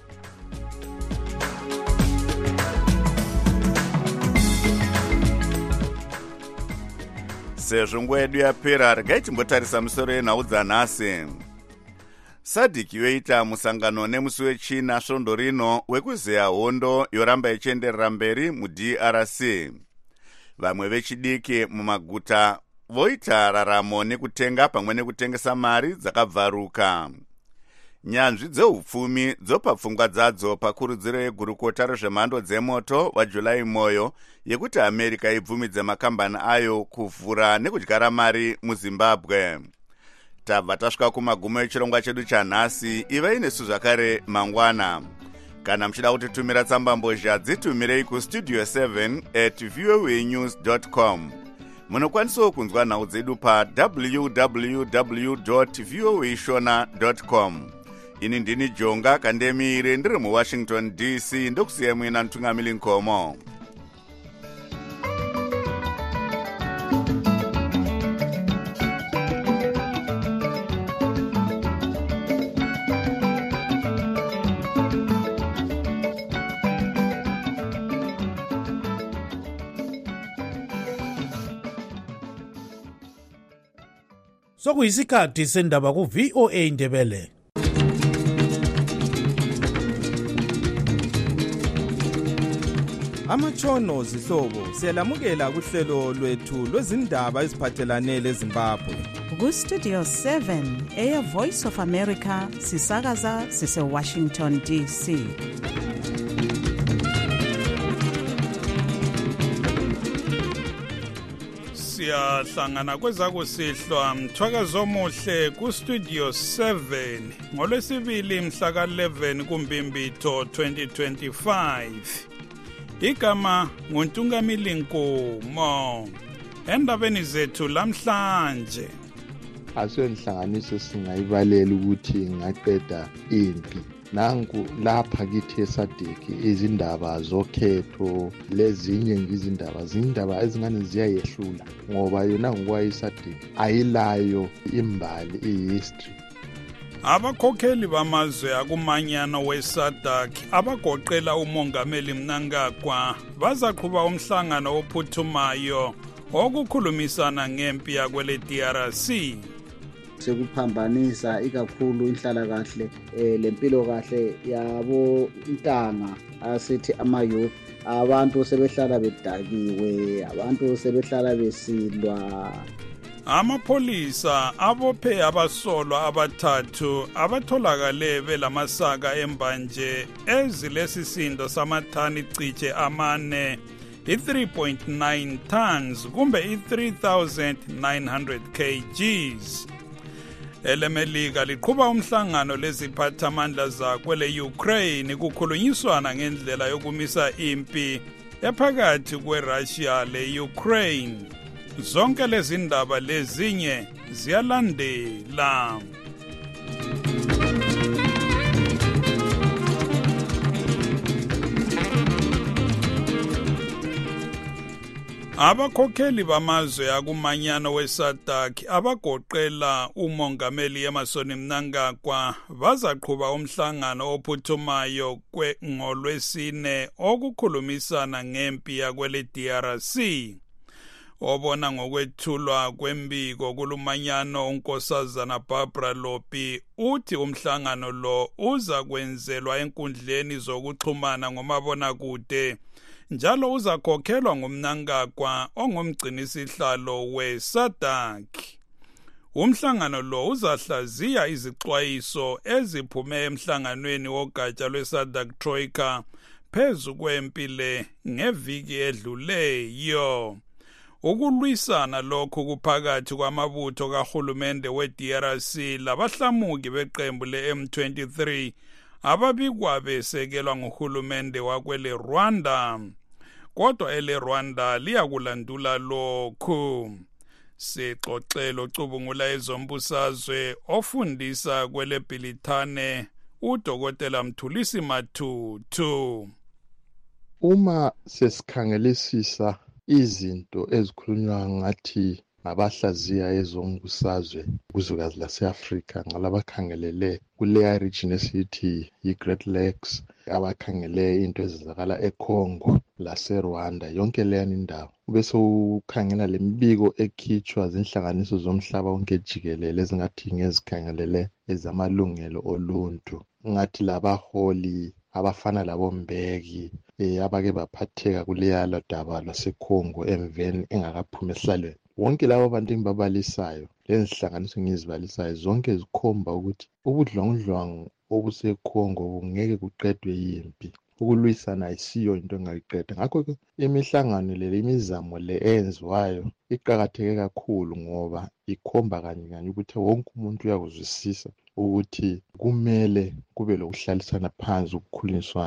Sezvo nguva yedu yapera, regai timbotarisa musoro yenhau dzanhasi. Sadiki yoita musangano nemusi wechina svondo rino wekuzeya hondo yoramba ichienderera mberi muD R C. Vamwe vechidiki mumaguta voita raramo nekutenga pamwe nekutengesa mari dzakabvaruka. Nyanzvi dzeupfumi dzopa pfungwa dzadzo pakurudziro yegurukota rezvemhando dzemoto waJulai Moyo yekuti America ibvumidze makambani ayo kuvhura nekudyara mari muZimbabwe. Tabva tasvika kumagumo echirongwa chedu chanhasi. Ivai nesu zvakare mangwana. Kana muchida kutitumira tsamba mbozha dzitumirei kustudio seven at voanews dot com. munokwanisawo kunzwa nhau dzedu pa w w w dot voa shona dot com. Ini ndini Jonga Kandemire ndiri muWashington D C ndokusiya mwina mtungamili Nkomo. Sokuyisikhathi sendaba ku V O A Ndebele. Amatshono zihlobo siyalamukela kuhlelo lwethu lwezindaba eziphathelane leZimbabwe. Ku Studio seven Air Voice of America sisakaza sise Washington D C. Siyahlangana kwezakusihlwa mthwakazo omuhle ku Studio seven ngolwesibili mhla ka eleven kuMbimbitho twenty twenty-five. Igama nguNtungamili Nkomo. Endabeni zethu lamhlanje asonhlanganiso singayibalela ukuthi ngaqeda impi. Nangu lapha kithi esadeki izindaba zokhetho lezinye ngizindaba zindaba ezingane ziyayehlula ngoba yona ngokwayisadeki ayilayo imbali ihistory. Abakhokheli bamazwe akumanyano weSADC abagoqela umongameli Mnangagwa bazaqhuba umhlangano ophuthumayo okukhulumisana ngempi yakwele D R C. Sekuphambanisa ikakhulu inhlalakahle eh lempilo kahle yabo intanga asithi ama-youth, abantu sebehlala bedakiwe, abantu sebehlala besilwa. Amapholisa abophe abasolwa abathathu abatholakale belamasaka embanje ezilesisindo samathani ciche amane i-three point nine tons kumbe i-three thousand nine hundred kilograms. Elemelika liqhuba umhlangano leziphathamandla zakwele Ukraine kukhulunyiswana ngendlela yokumisa impi ephakathi kweRussia le-Ukraine. Zonke lezi ndaba lezinye ziyalandela. Abakhokheli bamazwe akumanyano weSADC abagoqela umongameli Emmerson Mnangagwa bazaqhuba umhlangano ophuthumayo ngolwesine okukhulumisana ngempi yakwele D R C. Obona ngokwethulwa kwembiko kulumanyano unkosazana Barbara Lopi uthi umhlangano lo uza kwenzelwa enkundleni zokuxhumana ngomabonakude njalo uzakhokhelwa ngumNangagwa ongumgcinisihlalo weSADC. Umhlangano lo uzahlaziya izixwayiso eziphume emhlanganweni wogatsha lweSADC Troika phezu kwempile ngeviki edluleyo. Ukulwisana lokhu kuphakathi kwamabutho kahulumende we-D R C labahlamuki beqembu le-M twenty-three ababikwa besekelwa nguhulumende wakwele Rwanda. Kodwa ele Rwanda liyakulandula lokhu. Sixoxelo cubungula ezombusazwe ofundisa kwele Bhilithane uDokotela Mthulisi Mathuthu. Uma sesikhangelisisa izinto ezikhulunywa ngathi ngabahlaziya ezombusazwe kuzwekazi lase-Afrika ngalabakhangelele kuleya region esithi yi-Great Lakes, abakhangele into ezenzakala eCongo lase-Rwanda, yonke leya indawo. Bese ukhangela lembiko ekhitshwa zinhlanganiso zomhlaba wonke jikelele ezingathi ngezikhangelele ezamalungelo oluntu, ngathi labaholi abafana labombeki eh abake baphatheka kuleya daba laseCongo emveni engakaphuma esihlalweni. Wonke labo bantu engibabalisayo lezihlanganiso ngizibalisayo zonke zikhomba ukuthi ubudlwangudlwangu obuseCongo bungeke kuqedwe yimpi. Ukulwisana ayisiyo into engayiqeda. Ngakho ke imihlangano le imizamo le enziwayo iqhakatheke kakhulu ngoba ikhomba kanye kanye ukuthi wonke umuntu uyakuzwisisa ukuthi kumele kube lokuhlalisana phansi ukukhulunyiswana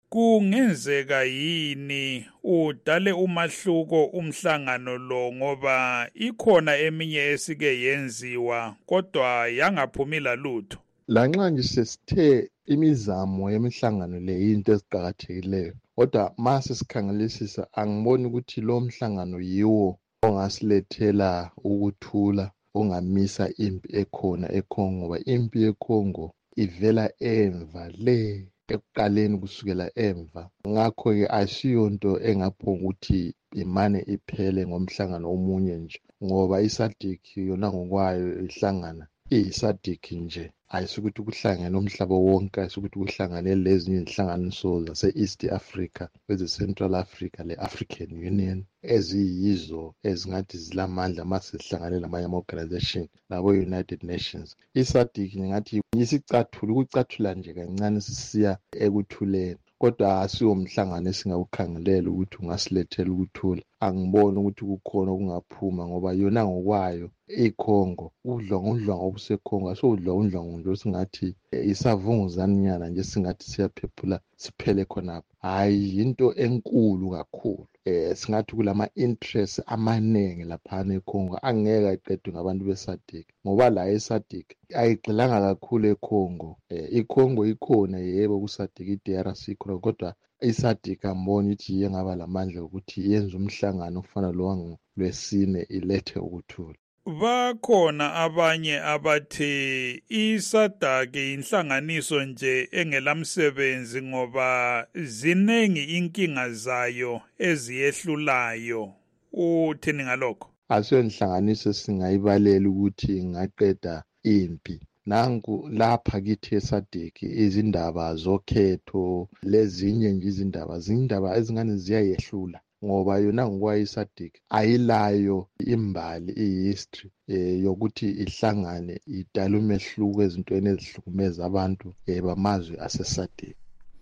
kungenzeka yini udale umahluko umhlangano lo ngoba ikhona eminye esike yenziwa kodwa yangaphumi lalutho? Lanxa nje sesithe imizamo yemihlangano le into eziqhakathekileyo, kodwa mase sikhangelisisa angiboni ukuthi lo mhlangano yiwo ongasilethela ukuthula, ongamisa impi ekhona eCongo, ngoba impi yeCongo ivela emva le ekuqaleni kusukela emva. Ngakho-ke asiyonto engaphonga ukuthi imane iphele ngomhlangano omunye nje, ngoba iSADC yona ngokwayo ihlangana iyiSADC nje, ayisukuthi kuhlangene umhlaba wonke, ayisukuthi kuhlangane lezinye inhlanganiso zase-East Africa, kweze-Central Africa, le-African Union, eziyizo ezingathi zilamandla mase zihlangane lamanye ama-organization labo-United Nations. iSADC ngingathi yisicathula, ukucathula nje kancane sisiya ekuthuleni, kodwa asiwo mhlangano esingawukhangelela ukuthi ungasilethela ukuthula. Angiboni ukuthi kukhona okungaphuma ngoba yona ngokwayo iCongo udlwangudlwangu obuseCongo asudlwangudlwangu nje singathi isavunguzanyana nje singathi siyaphephula siphele khonapho. Hayi into enkulu kakhulu. Eh singathi kulama interest amanenge laphana eCongo angeke aqedwe ngabantu beSADC, ngoba la eSADC ayigxilanga kakhulu eCongo. Eh iCongo ikhona yebo kuSADC, i-D R C khona, kodwa iSADC amboni ukuthi yengaba lamandla ukuthi yenze umhlangano ofana lo lwesine ilethe ukuthula. Bakhona abanye abathi iSADC inhlanganiso nje engelamsebenzi ngoba zinengi inkinga zayo eziyehlulayo. Uthini ngalokho? Asiyo inhlanganiso singayibalela ukuthi ingaqeda impi. Nangu lapha kithi eSADC izindaba zokhetho lezinye nje izindaba zindaba ezingane ziyayehlula, ngoba yona ngokwayo iSADC ayilayo imbali i-history eh, yokuthi ihlangane idala umehluko ezintweni ezihlukumeza abantu eh, bamazwe aseSADC.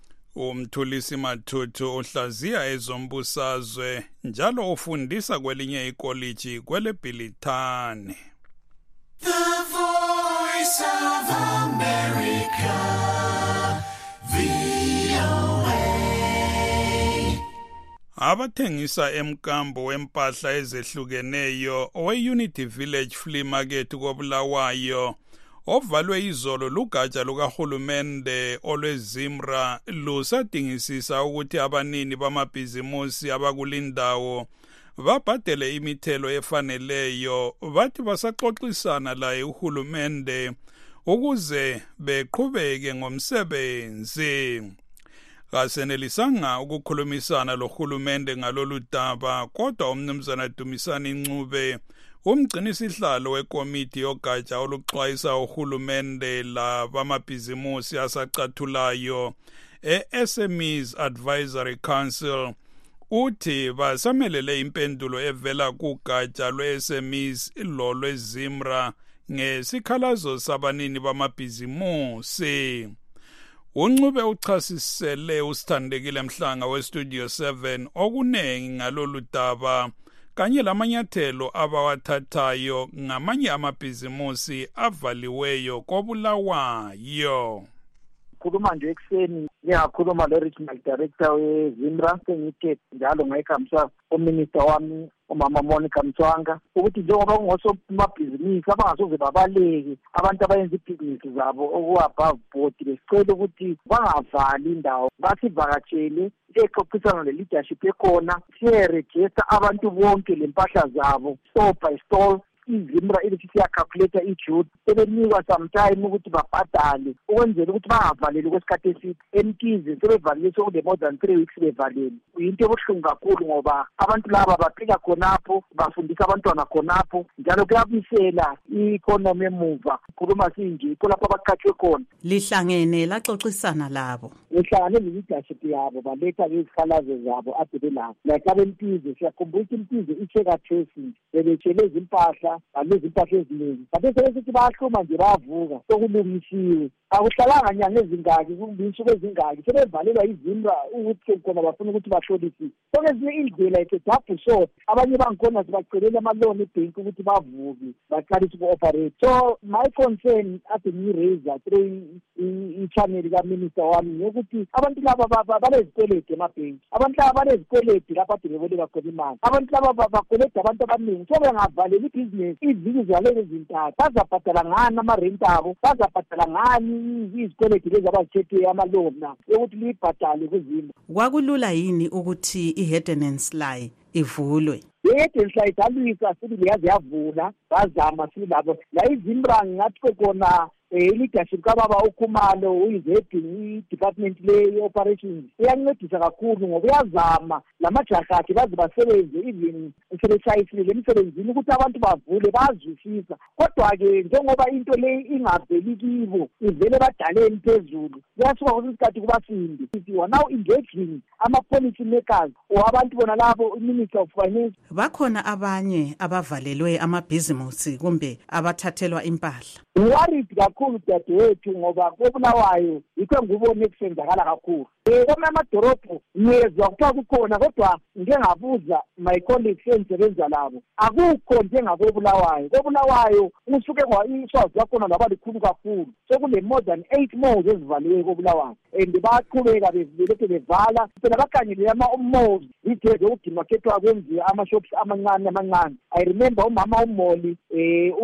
Umthulisi Mathuthu uhlaziya ezombusazwe njalo ufundisa kwelinye ikoliji kwele Bhilithane. The Voice of America, V O A. Abathengisa emkambo wempahla ezehlukeneyo owe-Unity Village Flea Market koBulawayo ovalwe izolo lugatsha lukahulumende olweZimra lusadingisisa ukuthi abanini bamabhizimusi abakulindawo babhadele imithelo efaneleyo. Bathi basaxoxisana laye uhulumende ukuze beqhubeke ngomsebenzi. Kasenelisanga ukukhulumisana lohulumende ngalolu daba, kodwa umnumzana Dumisani Ncube, umgcinisihlalo wekomiti yogatsha oluxwayisa uhulumende labamabhizimusi asacathulayo e-S M Es Advisory Council, uthi basamelele impendulo evela kugatsha lwe-S M Es lo lweZimra ngesikhalazo sabanini bamabhizimusi. Uncube uchasisele usithandekile Mhlanga weStudio seven okunengi ngalolu daba kanye lamanyathelo abawathathayo ngamanye amabhizimusi avaliweyo koBulawayo. Khuluma nje ekseni ngiyakhuluma lo-regional director weZimra, sengithi njalo ngayikhambisa uminister wami umama Monica Mthwanga ukuthi njengoba kungosomabhizinisi abangasoze babaleke abantu abayenza ibhizinisi zabo oku-above board, besicela ukuthi bangavali indawo, basivakatshele exoxisana le-leadership ekhona, siye-register abantu bonke le mpahla zabo store by store. iZimra elithi siyacalculate ijude sebenikwa sometime ukuthi babhadale ukwenzela ukuthi bangavaleli kwesikhathi eside. Emkhize sebevalele sokule more than three weeks bevaleli. Into ebuhlungu kakhulu ngoba abantu laba baphila khonapho, bafundisa abantwana khonapho, njalo kuyabisela i-economy emuva. Khuluma sinje yikho lapho abaqhathwe khona. Lihlangene laxoxisana labo. Lihlangane ne-leadership yabo baletha-ke izikhalazo zabo ade belabo. Like abemkhize siyakhumbula ukuthi imkhize i-checker tracing bebetshele izimpahla balezi impahla eziningi, babe sebesithi bayahluma nje bayavuka sokulungisiwe. akuhlalanga nyanga ezingaki kunsuku ezingaki sebevalelwa izindra ukuthi khona bafuna ukuthi bahlolisise so ezinye indlela ethathu so abanye bangikhona sibacelela amaloni ebhenki ukuthi bavuke baqalise uku-operate. So my concern ade ngiyiraise through i-channel kaminister wami yokuthi abantu laba balezikweleti emabhenki, abantu laba balezikweleti lapho ade beboleka khona imali, abantu laba bakweleta abantu abaningi. So bengavaleli ibhizinesi iviki zalezi zintathu bazabhadala ngani amarenti abo, bazabhadala ngani izikweleti lezi abazithethe amaloni na yokuthi liyibhadale kuzimo. Kwakulula yini ukuthi i-Hedenensly ivulwe? i-Hedenensly idalwisa sibili yaze yavula bazama silabo la izimbra ngathi khona i-leadership kababa uKhumalo uyizedini i-department le-operations iyancedisa kakhulu ngoba uyazama lamajaha akhe baze basebenze even sebeshayisile emsebenzini ukuthi abantu bavule bazwisisa. Kodwa-ke njengoba into le ingaveli kibo ivele badaleni phezulu kuyasuka kwesinye isikhathi kubasimbi. You are now engaging ama-policy makers or abantu bona labo i-Minister of Finance. Bakhona abanye abavalelwe amabhizimusi kumbe abathathelwa impahla. Worried kakhulu dadewethu ngoba koBulawayo yikho ngubone kusenzakala kakhulu. Eh kwamanye amadorobho ngiyezwa kuthiwa kukhona kodwa ngike ngabuza my colleagues engisebenza labo akukho njengakoBulawayo. koBulawayo usuke kwa iswazi lakhona laba likhulu kakhulu. So kule more than eight malls ezivaliwe koBulawayo and baqhubeka beveleke bevala phela bakanyele ama-malls itheze ukudimakethwa kwenziwa ama-shops amancane amancane. I remember umama uMoli eh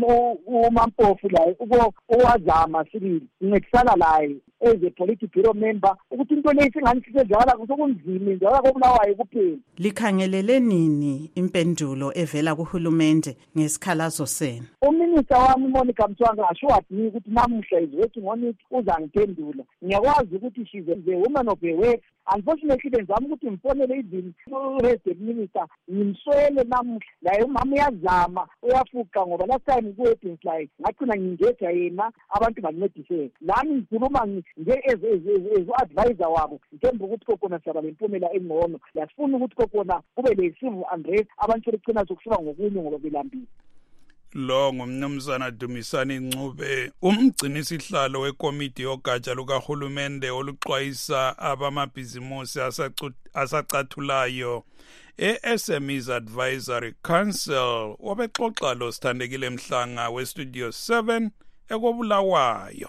uMampofu la uko owazama sibili ngicela laye as a political bureau member ukuthi into le singani sisenzakala kusokunzima njalo koBulawayo kuphela. Likhangelele nini impendulo evela kuhulumende ngesikhalazo senu? Uminister wami Monica Mthwanga assured me ukuthi namuhla is working on it uzangiphendula. Ngiyakwazi ukuthi she's a woman of her words. Unfortunately benzama ukuthi ngifonele izini u-Resident Minister ngimswele namuhla la umama uyazama uyafuqa ngoba last time ku-Hedenensly ngacina ngingeja yena abantu bancediseke. Lami ngikhuluma nje as u-advisor wabo ngithemba ukuthi kokona siyaba lempumela engcono. Yasifuna ukuthi kokona kube le-civil unrest abantu sebegcina sokusuka ngokunye ngoba belambile. Lo ngumnumzana Dumisani Ncube, umgcinisihlalo wekomiti yogatsha lukahulumende oluxwayisa abamabhizimusi asacathulayo e-S M Es Advisory Council. Wabexoxa lo Sithandekile Mhlanga we-Studio seven ekoBulawayo.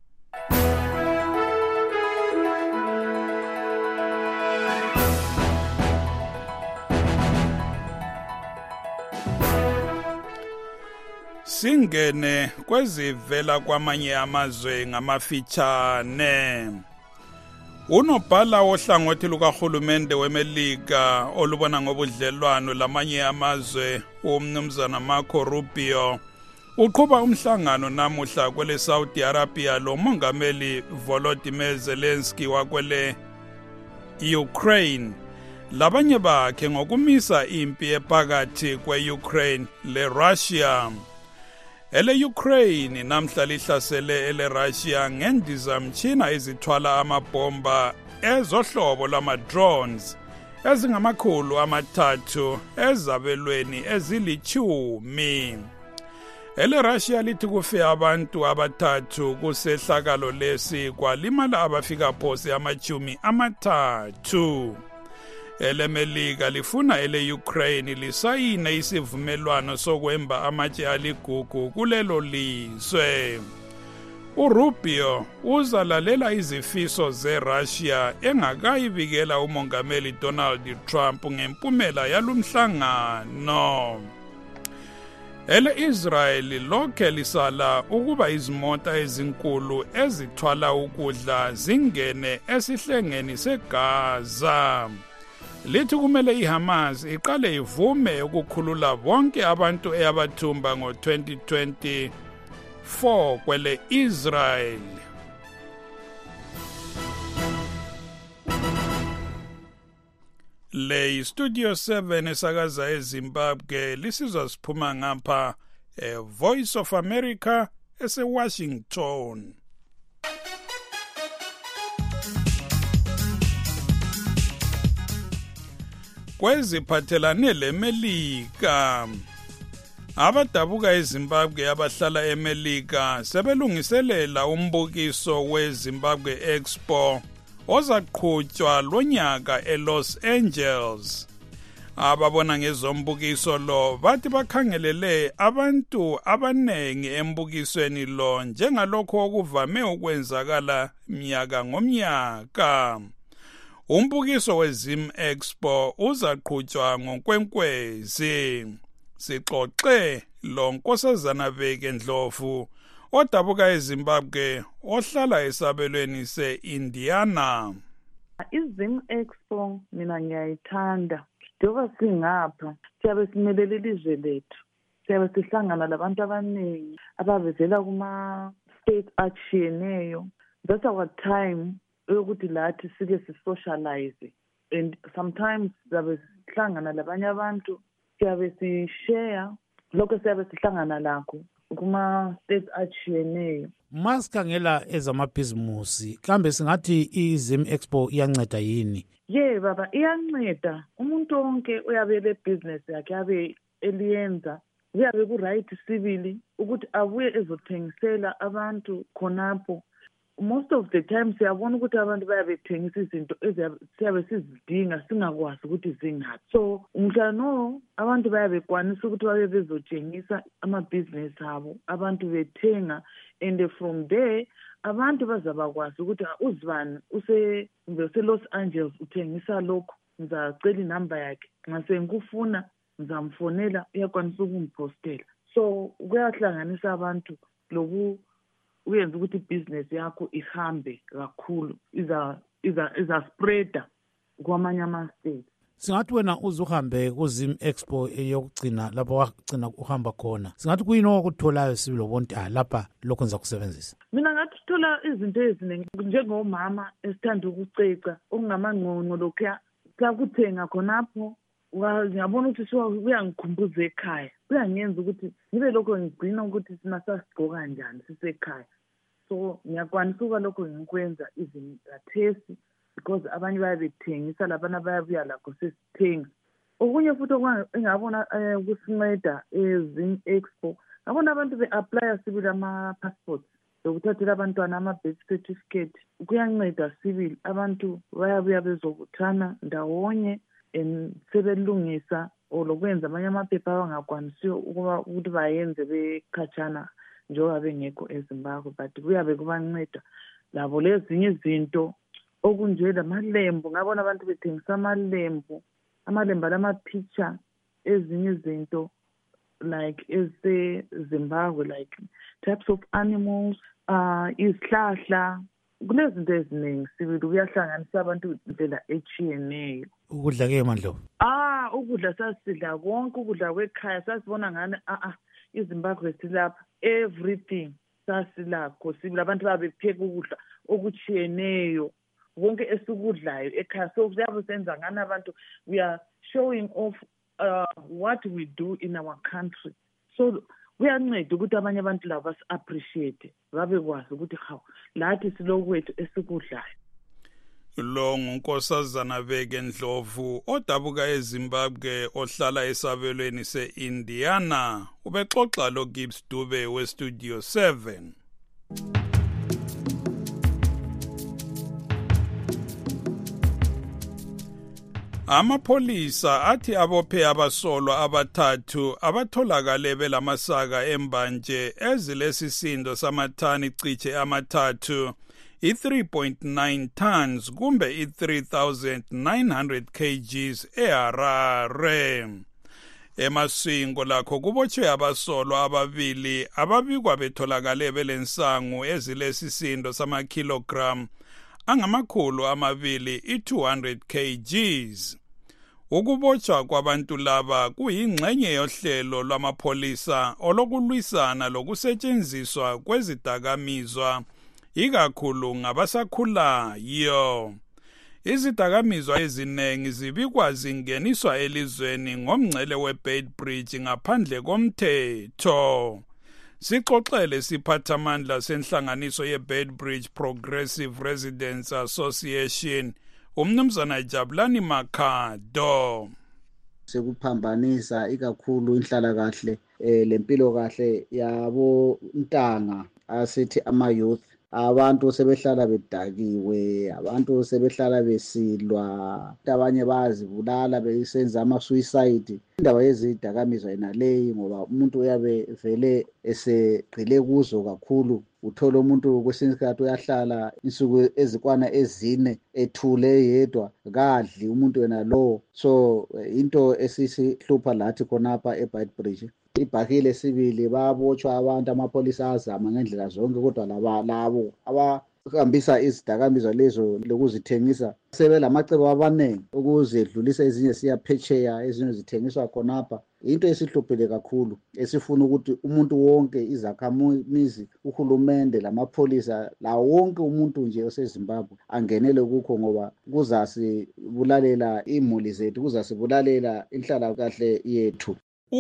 Singene kwezivela kwamanye amazwe ngamafitshane. Unobhala wohlangothi lukahulumende weMelika olubona ngobudlelwano lamanye amazwe umnumzana Marco Rubio uqhuba umhlangano namuhla kwele Saudi Arabia lo mongameli Volodymyr Zelensky wakwele Ukraine. Labanye bakhe ngokumisa impi ephakathi kwe-Ukraine le-Russia. Ele-Ukraine namhla lihlasele ele-Russia ngendizamtshina ezithwala amabhomba ezohlobo lama-drones ezingamakhulu amathathu ezabelweni ezilichumi. Ele-Russia lithi kufe abantu abathathu kusehlakalo lesi kwalimala abafika phose amachumi amathathu. Ele-Melika lifuna ele-Ukraine lisayine isivumelwano sokwemba amatshe aligugu kulelo lizwe. uRubio uzalalela izifiso ze-Russia engakayibikela umongameli Donald Trump ngempumela yalumhlangano. Ele-Israel lokhe lisala ukuba izimota ezinkulu ezithwala ukudla zingene esihlengeni seGaza. Lithi kumele iHamas iqale ivume ukukhulula bonke abantu eyabathumba ngo-twenty twenty-four kwele Israel. Le Studio seven esakaza eZimbabwe lisizwa siphuma ngapha eVoice of America eseWashington. Kweziphathelane leMelika Abadabuka eZimbabwe abahlala eMelika sebelungiselela umbukiso weZimbabwe Expo ozaqhutshwa lonyaka eLos Angeles. Ababona ngezombukiso lo bathi bakhangelele abantu abanengi embukisweni lo njengalokho okuvame ukwenzakala minyaka ngomnyaka. Umbukiso weZim Expo uzaqhutshwa ngonkwenkwezi. Sixoxe lo Nkosazana Bheki Ndlovu odabuka eZimbabwe ohlala esabelweni se-Indiana. iZim Expo mina ngiyayithanda njengoba singapha siyabe simelele ilizwe lethu, siyabe sihlangana labantu abaningi abavela kuma-state atshiyeneyo. That's our time yokuthi lathi sike si-socialize, and sometimes siyabe sihlangana labanye abantu siyabe si-share lokho siyabe sihlangana lakho kuma-state atshiyeneyo. Masikhangela ezamabhizimusi kambe singathi iZim Expo iyanceda yini? Ye baba, iyanceda. Umuntu wonke uyabe le business yakhe yabe eliyenza kuyabe ku-right civili ukuthi abuye ezothengisela abantu khonapho. Most of the time siyabona ukuthi abantu bayabe bethengisa izinto siyabe sizidinga singakwazi ukuthi zingaphi. So mhla no abantu bayabe bekwanisa ukuthi babe bezotshengisa amabhizinesi abo, abantu bethenga, and from there abantu bazabakwazi ukuthi uzibani use use-Los Angeles uthengisa lokho, ngizacela inamba yakhe, nxa sengikufuna ngizamfonela, uyakwanisa ukungiphostela. So kuyahlanganisa abantu loku uyenza ukuthi ibhizinesi yakho ihambe kakhulu, iza iza iza spreader kwamanye ama-state. Singathi wena uzuhambe kuZim Expo eyokugcina lapho wagcina uhamba khona, singathi kuyini okutholayo sibilo bonke lapha lokho niza kusebenzisa? Mina ngathi thola izinto eziningi njengomama esithanda ukuceca okungamangqongqo lokhuya sakuthenga khonapho. Ngiyabona ukuthi uyangikhumbuza ekhaya, uyangenza ukuthi ngibe lokho ngigcina ukuthi sina sasigqoka njani sisekhaya. So ngiyakwanisa ukuba lokho ngikwenza izintathesi because abanye bayabethengisa labana bayabuya lakho sesithenga. Okunye futhi engabona ukusinceda eZim Expo, ngabona abantu be-aplya sibili ama-passports zokuthathela abantwana ama-birth certificate. Kuyanceda sibili, abantu bayabuya bezobuthana ndawonye and sebelungisa or lokwenza amanye amaphepha abangakwanisiyo ukuba ukuthi bayenze bekhatshana njengoba bengekho eZimbabwe, but kuyabe kubanceda labo lezinye izinto okunje lamalembu. Ngabona abantu bethengisa amalembu, amalembu alama-picture, ezinye izinto like eze-Zimbabwe, like types of animals, uh, izihlahla, kunezinto eziningi sibili kuyahlanganisa abantu indlela etshiyeneyo. Ukudla ke mandlo? Ah, ukudla sasidla konke ukudla kwekhaya, sasibona ngani ah ah iZimbabwe silapha everything sasilakho sibili. Abantu babepheka ukudla okutshiyeneyo konke esikudlayo ekhaya. So siyabe senza ngani abantu, we are showing off uh, what we do in our country. So kuyanceda ukuthi abanye abantu labo basi-appreciate, babekwazi ukuthi hawu lathi silokwethu esikudlayo. Lo nguNkosazana Bheki Ndlovu odabuka eZimbabwe ohlala esabelweni se-Indiana ubexoxa lo Gibbs Dube weStudio seven. Amapholisa athi abophe abasolwa abathathu abatholakale belamasaka embanje ezilesisindo samathani ciche amathathu i-three point nine tons kumbe i-three thousand nine hundred kilograms eHarare. Emasingo lakho kubotshwe abasolwa ababili ababikwa betholakale belensangu ezilesisindo samakilogram angamakhulu amabili i-two hundred kilograms. Ukubotshwa kwabantu laba kuyingxenye yohlelo lwamapholisa olokulwisana lokusetshenziswa kwezidakamizwa ikakhulu ngabasakhulayo. Izidakamizwa eziningi zibikwa zingeniswa elizweni ngomngcele weBeitbridge ngaphandle komthetho. Sixoxele siphathamandla senhlanganiso yeBeitbridge Progressive Residents Association umnumzana Jabulani Makhado. Sekuphambanisa ikakhulu inhlalakahle eh, lempilo kahle yabo ntanga asithi ama-youth abantu sebehlala bedakiwe, abantu sebehlala besilwa, abanye bayazibulala besenza ama-suicide. Indaba yezidakamizwa yena leyi ngoba umuntu uyabe vele esegqile kuzo kakhulu. Uthola umuntu kwesinye isikhathi uyahlala insuku ezikwana ezine ethule yedwa, kadli umuntu yena lowo. So into esisihlupha lathi khonapha eBeitbridge, ibhakile sibili bayabotshwa abantu, amapholisa azama ngendlela zonke, kodwa laba labo abahambisa izidakamizwa lezo lokuzithengisa sebelamacebo abaningi ukuzedlulisa ezinye siya phetsheya, ezinye zithengiswa khonapha. Into esihluphile kakhulu esifuna ukuthi umuntu wonke, izakhamizi, uhulumende, lamapholisa, la wonke umuntu nje oseZimbabwe angenele kukho, ngoba kuzasibulalela imuli zethu, kuzasibulalela inhlalakahle yethu.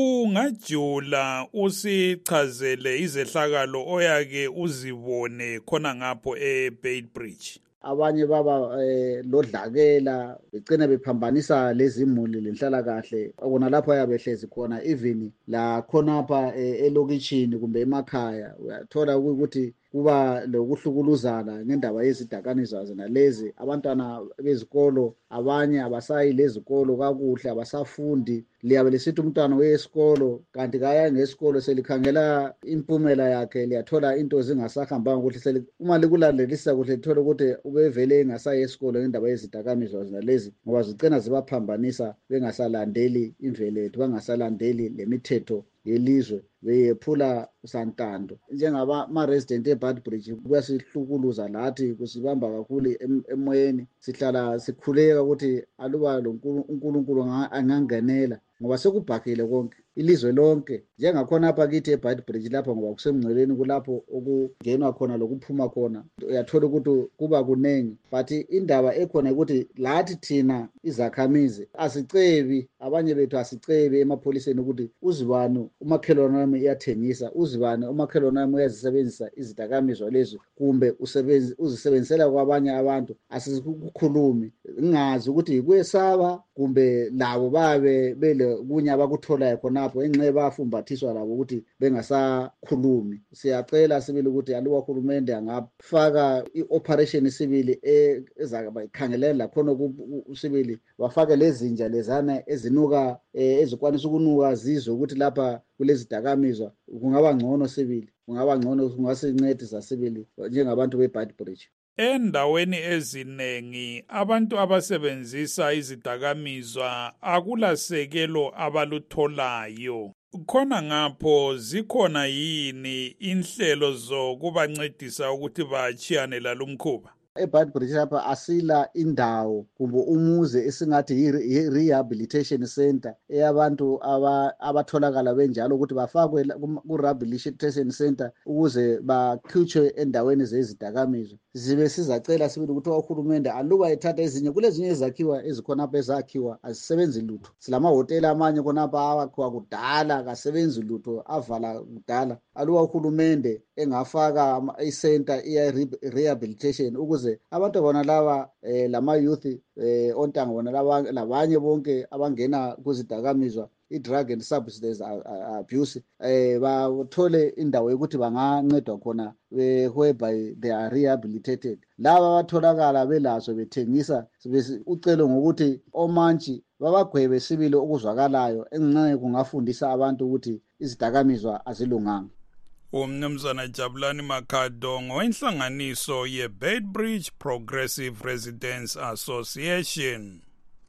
Ungajula usichazele izehlakalo oyake uzibone khona ngapho eBeitbridge. Abanye baba eh, lodlakela begcina bephambanisa lezi imuli lenhlalakahle okona lapho yabehlezi khona, even la khonapha eh, elokishini kumbe emakhaya uyathola ukuthi kuba lokuhlukuluzana ngendaba yezidakamizwa zona lezi. Abantwana bezikolo abanye abasayi lezikolo kakuhle, abasafundi. Liyabe lisithi umntwana wesikolo kanti kaya ngesikolo selikhangela impumela yakhe, liyathola into zingasahambanga kuhle. Uma likulandelisa kuhle lithola ukuthi ubevele engasayi esikolo ngendaba yezidakamizwa zona lezi, ngoba zigcina zibaphambanisa bengasalandeli imvelo yethu, bengasalandeli lemithetho yelizwe, beyephula santando. Njengaba ma-resident eBeitbridge kuyasihlukuluza lathi, kusibamba kakhulu emoyeni. Sihlala sikhuleka ukuthi aluba lo uNkulunkulu angangenela, ngoba sekubhakile konke ilizwe lonke. Njengakhona apha kithi eBeitbridge lapha, ngoba kusemngceleni kulapho okungenwa khona lokuphuma khona, uyathola ukuthi kuba kunengi. But indaba ekhona ukuthi lathi thina izakhamizi asicebi, abanye bethu asicebi emapholiseni ukuthi uzibani umakhelwane wami iyathengisa, uzibani umakhelwane wami uyazisebenzisa izidakamizwa lezo, kumbe usebenzi uzisebenzisela kwabanye abantu. Asikukhulumi, ngingazi ukuthi kwesaba kumbe labo babe bele kunye abakutholayo khonapho enxe bafumbathiswa labo ukuthi bengasakhulumi. Siyacela sibili ukuthi aluba uhulumende angafaka i-operation sibili ezaba ikhangelela khona usibili, bafake lezinja lezana ezinuka ezikwanisa ukunuka zizwe ukuthi lapha kulezi dakamizwa, kungaba ngcono sibili, kungaba ngcono, kungasincedisa sibili njengabantu beBeitbridge. Endaweni ezinengi abantu abasebenzisa izidakamizwa akulasekelo abalutholayo. Khona ngapho zikhona yini inhlelo zokubancedisa ukuthi bachiyane lalumkhuba? eBeitbridge lapha asila indawo kumbe umuze esingathi yi-rehabilitation center eyabantu abatholakala benjalo ukuthi bafakwe ku-rehabilitation center ukuze bakhutshwe endaweni zezidakamizwa. Zibe sizacela sibili ukuthi uhulumende aluba ethatha ezinye kulezinye ezakhiwa ezikhonapha ezakhiwa azisebenzi lutho. Silamahoteli amanye khonapha awakhiwa kudala kasebenzi lutho, avala kudala. Aluba uhulumende engafaka i-center iya-rehabilitation ukuze abantu bona laba eh, lama youth eh, ontanga bona laba labanye bonke abangena kuzidakamizwa i-drug and substance abuse eh, bathole indawo yokuthi bangancedwa khona whereby they are rehabilitated. Laba batholakala belazo bethengisa ucelo ngokuthi omantshi babagwebe sibili okuzwakalayo enxenye kungafundisa abantu ukuthi izidakamizwa azilunganga. Umnumzana Jabulani Makhado ngowenhlanganiso ye-Beitbridge Progressive Residents Association.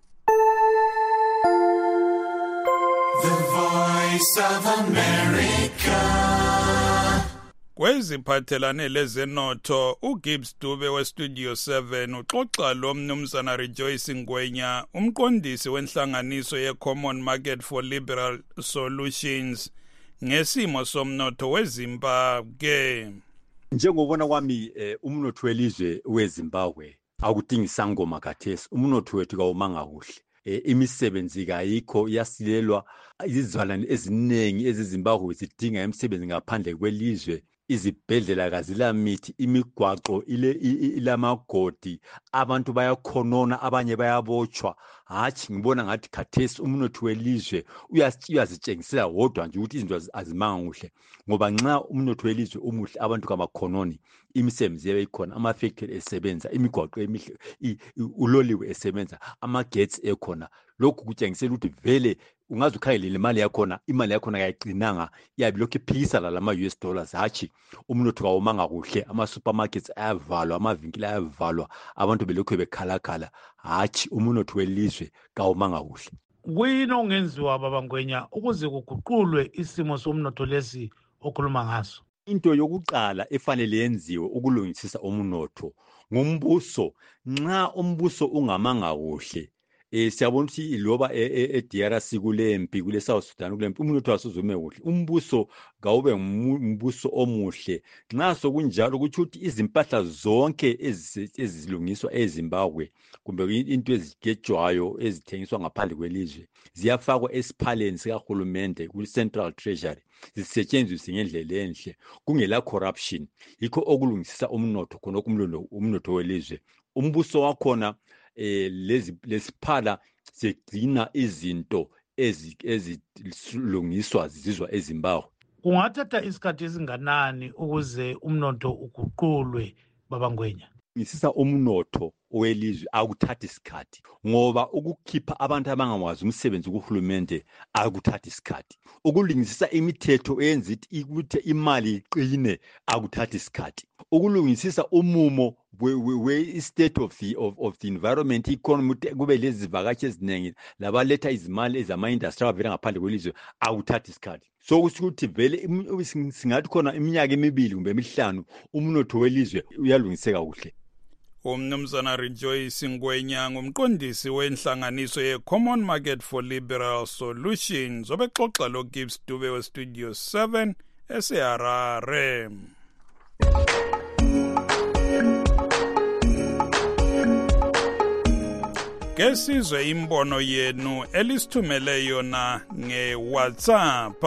The Voice of America. Kweziphathelane lezenotho, uGibbs Dube weStudio seven uxoxa lo mnumzana Rejoice Ngwenya, umqondisi wenhlanganiso ye-Common Market for Liberal Solutions, ngesimo somnotho weZimbabwe. Njengobona kwami eh, umnotho welizwe weZimbabwe akudingi sangoma khathesi. Umnotho wethu kawumanga kuhle. Eh, imisebenzi kayikho, yasilelwa izizalwane eziningi eziZimbabwe zidinga imisebenzi ngaphandle kwelizwe. izibhedlela kazilamithi, imigwaqo ile ilamagodi, abantu bayakhonona, abanye bayabotshwa. Hatshi ngibona ngathi khathesi umnotho welizwe uyazitshengisela wodwa nje ukuthi izinto azimanga kuhle, ngoba nxa umnotho welizwe umuhle abantu kamakhononi, imisebenzi yabe ikhona, amafactory esebenza, imigwaqo emihle, uloliwe esebenza, amagetsi ekhona. Lokhu kutshengisela ukuthi vele ungaze ukhangelele imali yakhona, imali yakhona kayiqinanga, iyabe lokhu iphikisana lama U S dollars. Hatshi umnotho kawumanga kuhle, ama supermarkets ayavalwa, amavinkili ayavalwa, abantu belokhu bekhalakhala. Hatshi umnotho welizwe kawumanga kuhle. Kuyini ongenziwa baba Ngwenya ukuze kuguqulwe isimo somnotho lesi okhuluma ngaso? Into yokuqala efanele yenziwe ukulungisisa umnotho ngumbuso. Nxa umbuso ungamanga kuhle, eh siyabona ukuthi loba e-D R C kulempi, kule South Sudan kulempi, umnotho wasuzume kuhle. Umbuso kawube umbuso omuhle. Nxa sokunjalo kuthi ukuthi izimpahla zonke ezilungiswa eZimbabwe kumbe into ezigejwayo ezithengiswa ngaphandle kwelizwe ziyafakwa esiphaleni sikahulumende ku Central Treasury, zisetshenziswe ngendlela enhle kungela corruption. Yikho okulungisisa umnotho khona okumlono umnotho welizwe. Umbuso wakhona eh lezi lesiphala segcina izinto ezilungiswa zizizwa eZimbabwe. Kungathatha isikhathi esinganani ukuze umnotho uguqulwe baba Ngwenya? Ngisisa umnotho welizwe akuthathi isikhathi, ngoba ukukhipha abantu abangakwazi umsebenzi kuhulumende akuthathi isikhathi. Ukulungisisa imithetho eyenza ukuthi imali iqine akuthathi isikhathi. Ukulungisisa umumo we state of the of, of the environment economy kube lezi vakashi ezinengi labaletha izimali ezama industry avela ngaphandle kwelizwe akuthathi isikhathi. So ukuthi vele singathi khona iminyaka emibili kumbe emihlanu umnotho welizwe uyalungiseka kuhle. Umnumzana Rejoice Ngwenya ngumqondisi wenhlanganiso ye-Common Market for Liberal Solutions obexoxa lo Gibbs Dube we Studio seven eseHarare. Kesizwe imbono yenu elisithumele yona nge-WhatsApp.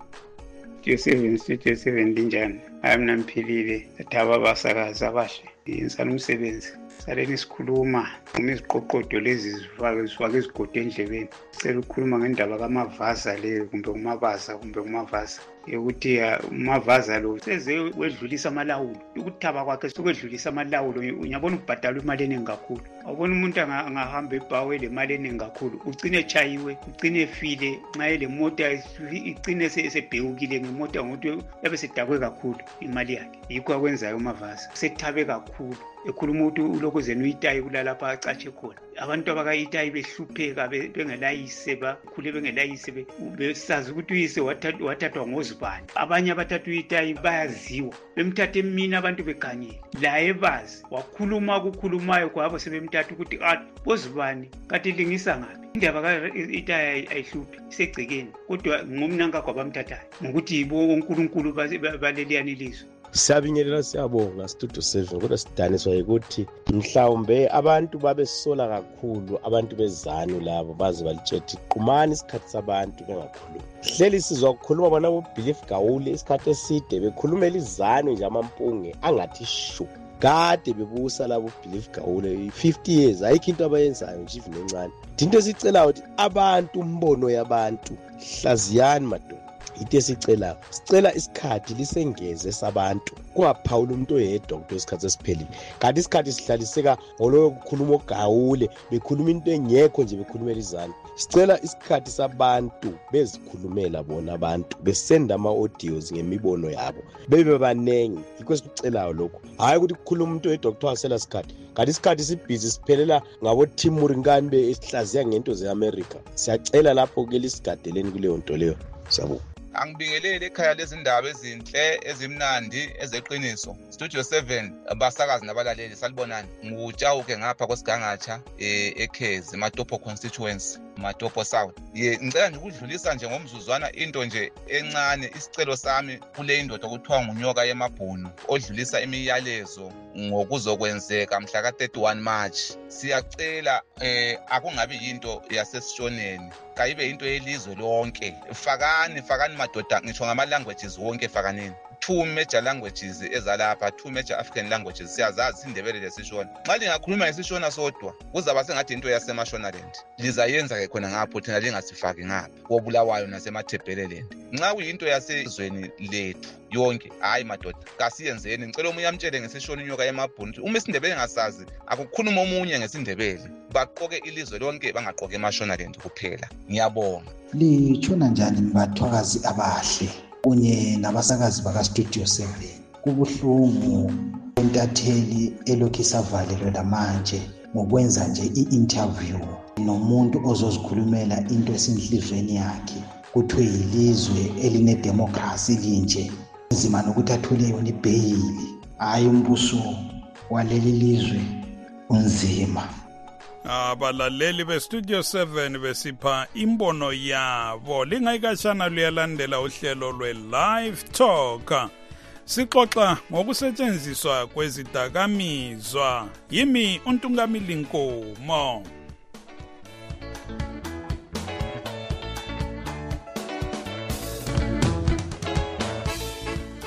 Studio seven, Studio seven linjani? Hayi mina mphilile, thaba abasakazi abahle. Yenzani umsebenzi. Saleni isikhuluma ngeziqoqodo lezi zifake zifake izigodo endlebeni. Sicela ukukhuluma ngendaba kamavaza le kumbe umabaza kumbe umavaza. Ukuthi umavaza lo seze wedlulisa amalawulo. Ukuthaba kwakhe sokwedlulisa amalawulo uyabona ukubhadala imali eningi kakhulu. Awubona umuntu angahamba ebhawe le mali eningi kakhulu. Ugcine echayiwe, ugcine efile nxa ele moto igcine sebhekukile ngemoto ngokuthi yabe sedakwe kakhulu imali yakhe. Yikho akwenzayo umavaza. Sethabe kakhulu. Ekhuluma ukuthi uloko zenu itayi kulalapha acatshe khona. Abantu abakayitayi behlupheka bengelayise bakhule bengelayise besazi ukuthi uyise wathathwa ngozibani. Abanye abathathu itayi bayaziwa. Bemthathe emina abantu beganyile. Laye bazi wakhuluma ukukhulumayo kwabo sebemthatha ukuthi ah ngozibani kade lingisa ngapi. Indaba ka itayi ayihluphi isegcekeni kodwa ngomnanga kwabamthathayo ngokuthi ibo uNkulunkulu baleliyani lizwe. Siyabingelela siyabonga Studio seven kodwa sidaniswa ukuthi mhlawumbe abantu babesola kakhulu abantu bezanu labo baze balitshela qumani isikhathi sabantu bengakhulumi. Hleli sizwa ukukhuluma bona uBelief Gawule isikhathi eside bekhulumela izanu nje amampunge angathi shu. Kade bebusa labo uBelief Gawule fifty years ayikho into abayenzayo nje even encane. Into esicela ukuthi abantu umbono yabantu hlaziyani madoda. Ite sicela sicela isikhathi lisengeze sabantu kungaphawula umuntu oyedwa ukuthi isikhathi esiphelile kanti isikhathi sihlaliseka ngoloyo kukhuluma oGawule bekhuluma into engekho nje bekhulumela izana. Sicela isikhathi sabantu bezikhulumela bona abantu besenda ama audios ngemibono yabo bebe banengi. Yikho sicelayo lokho hayi ukuthi kukhuluma umuntu oyedwa kuthiwa sela isikhathi kanti isikhathi sibhizi siphelela ngabo Timur Ngani behlaziya ngento zeAmerica. Siyacela lapho ke lisigadeleni kuleyo nto leyo. Siyabonga. Angibingelele ekhaya lezindaba ezinhle ezimnandi ezeqiniso. Studio seven abasakazi nabalaleli salibonani. Ngutshawuke ngapha kwesigangatsha eh eKhezi Matopo constituency Matopo South. Ye ngicela nje ukudlulisa nje ngomzuzwana into nje encane isicelo sami kule indoda okuthiwa nguNyoka yemabhunu odlulisa imiyalezo ngokuzokwenzeka mhla ka thirty-one March. Siyacela eh akungabi into yasesishoneni kayibe into yelizwe lonke. Fakani fakani madoda ngisho ngama languages wonke fakaneni. two major languages ezalapha, two major African languages siyazazi isindebele lesishona. Nxa lingakhuluma ngesishona sodwa kuzaba sengathi into yaseMashonaland lizayenza ke khona ngapho thina lingasifaki ngapha koBulawayo nasemaThebeleland. Nxa kuyinto yasezweni lethu yonke hayi madoda kasiyenzeni. Ngicela omunye amtshele ngesishona inyoka yemabhunu uma isindebele ngasazi akukhuluma omunye ngesindebele baqoke ilizwe lonke bangaqoke eMashonaland kuphela. Ngiyabonga. Litshona njani mbathwakazi abahle kunye nabasakazi baka Studio seven? Kubuhlungu entatheli elokhu isavalelwe lamanje ngokwenza nje i-interview nomuntu ozozikhulumela into esinhlizweni yakhe kuthiwe yilizwe eline democracy linje nzima nokuthi athole yona ibhayili. Hayi umbuso waleli lizwe unzima. Abalaleli beStudio seven besipha imbono yabo. Lingayikashana luyalandela uhlelo lwe-Live Talk. Sixoxa ngokusetshenziswa kwezidakamizwa. Yimi uNtungamili Nkomo.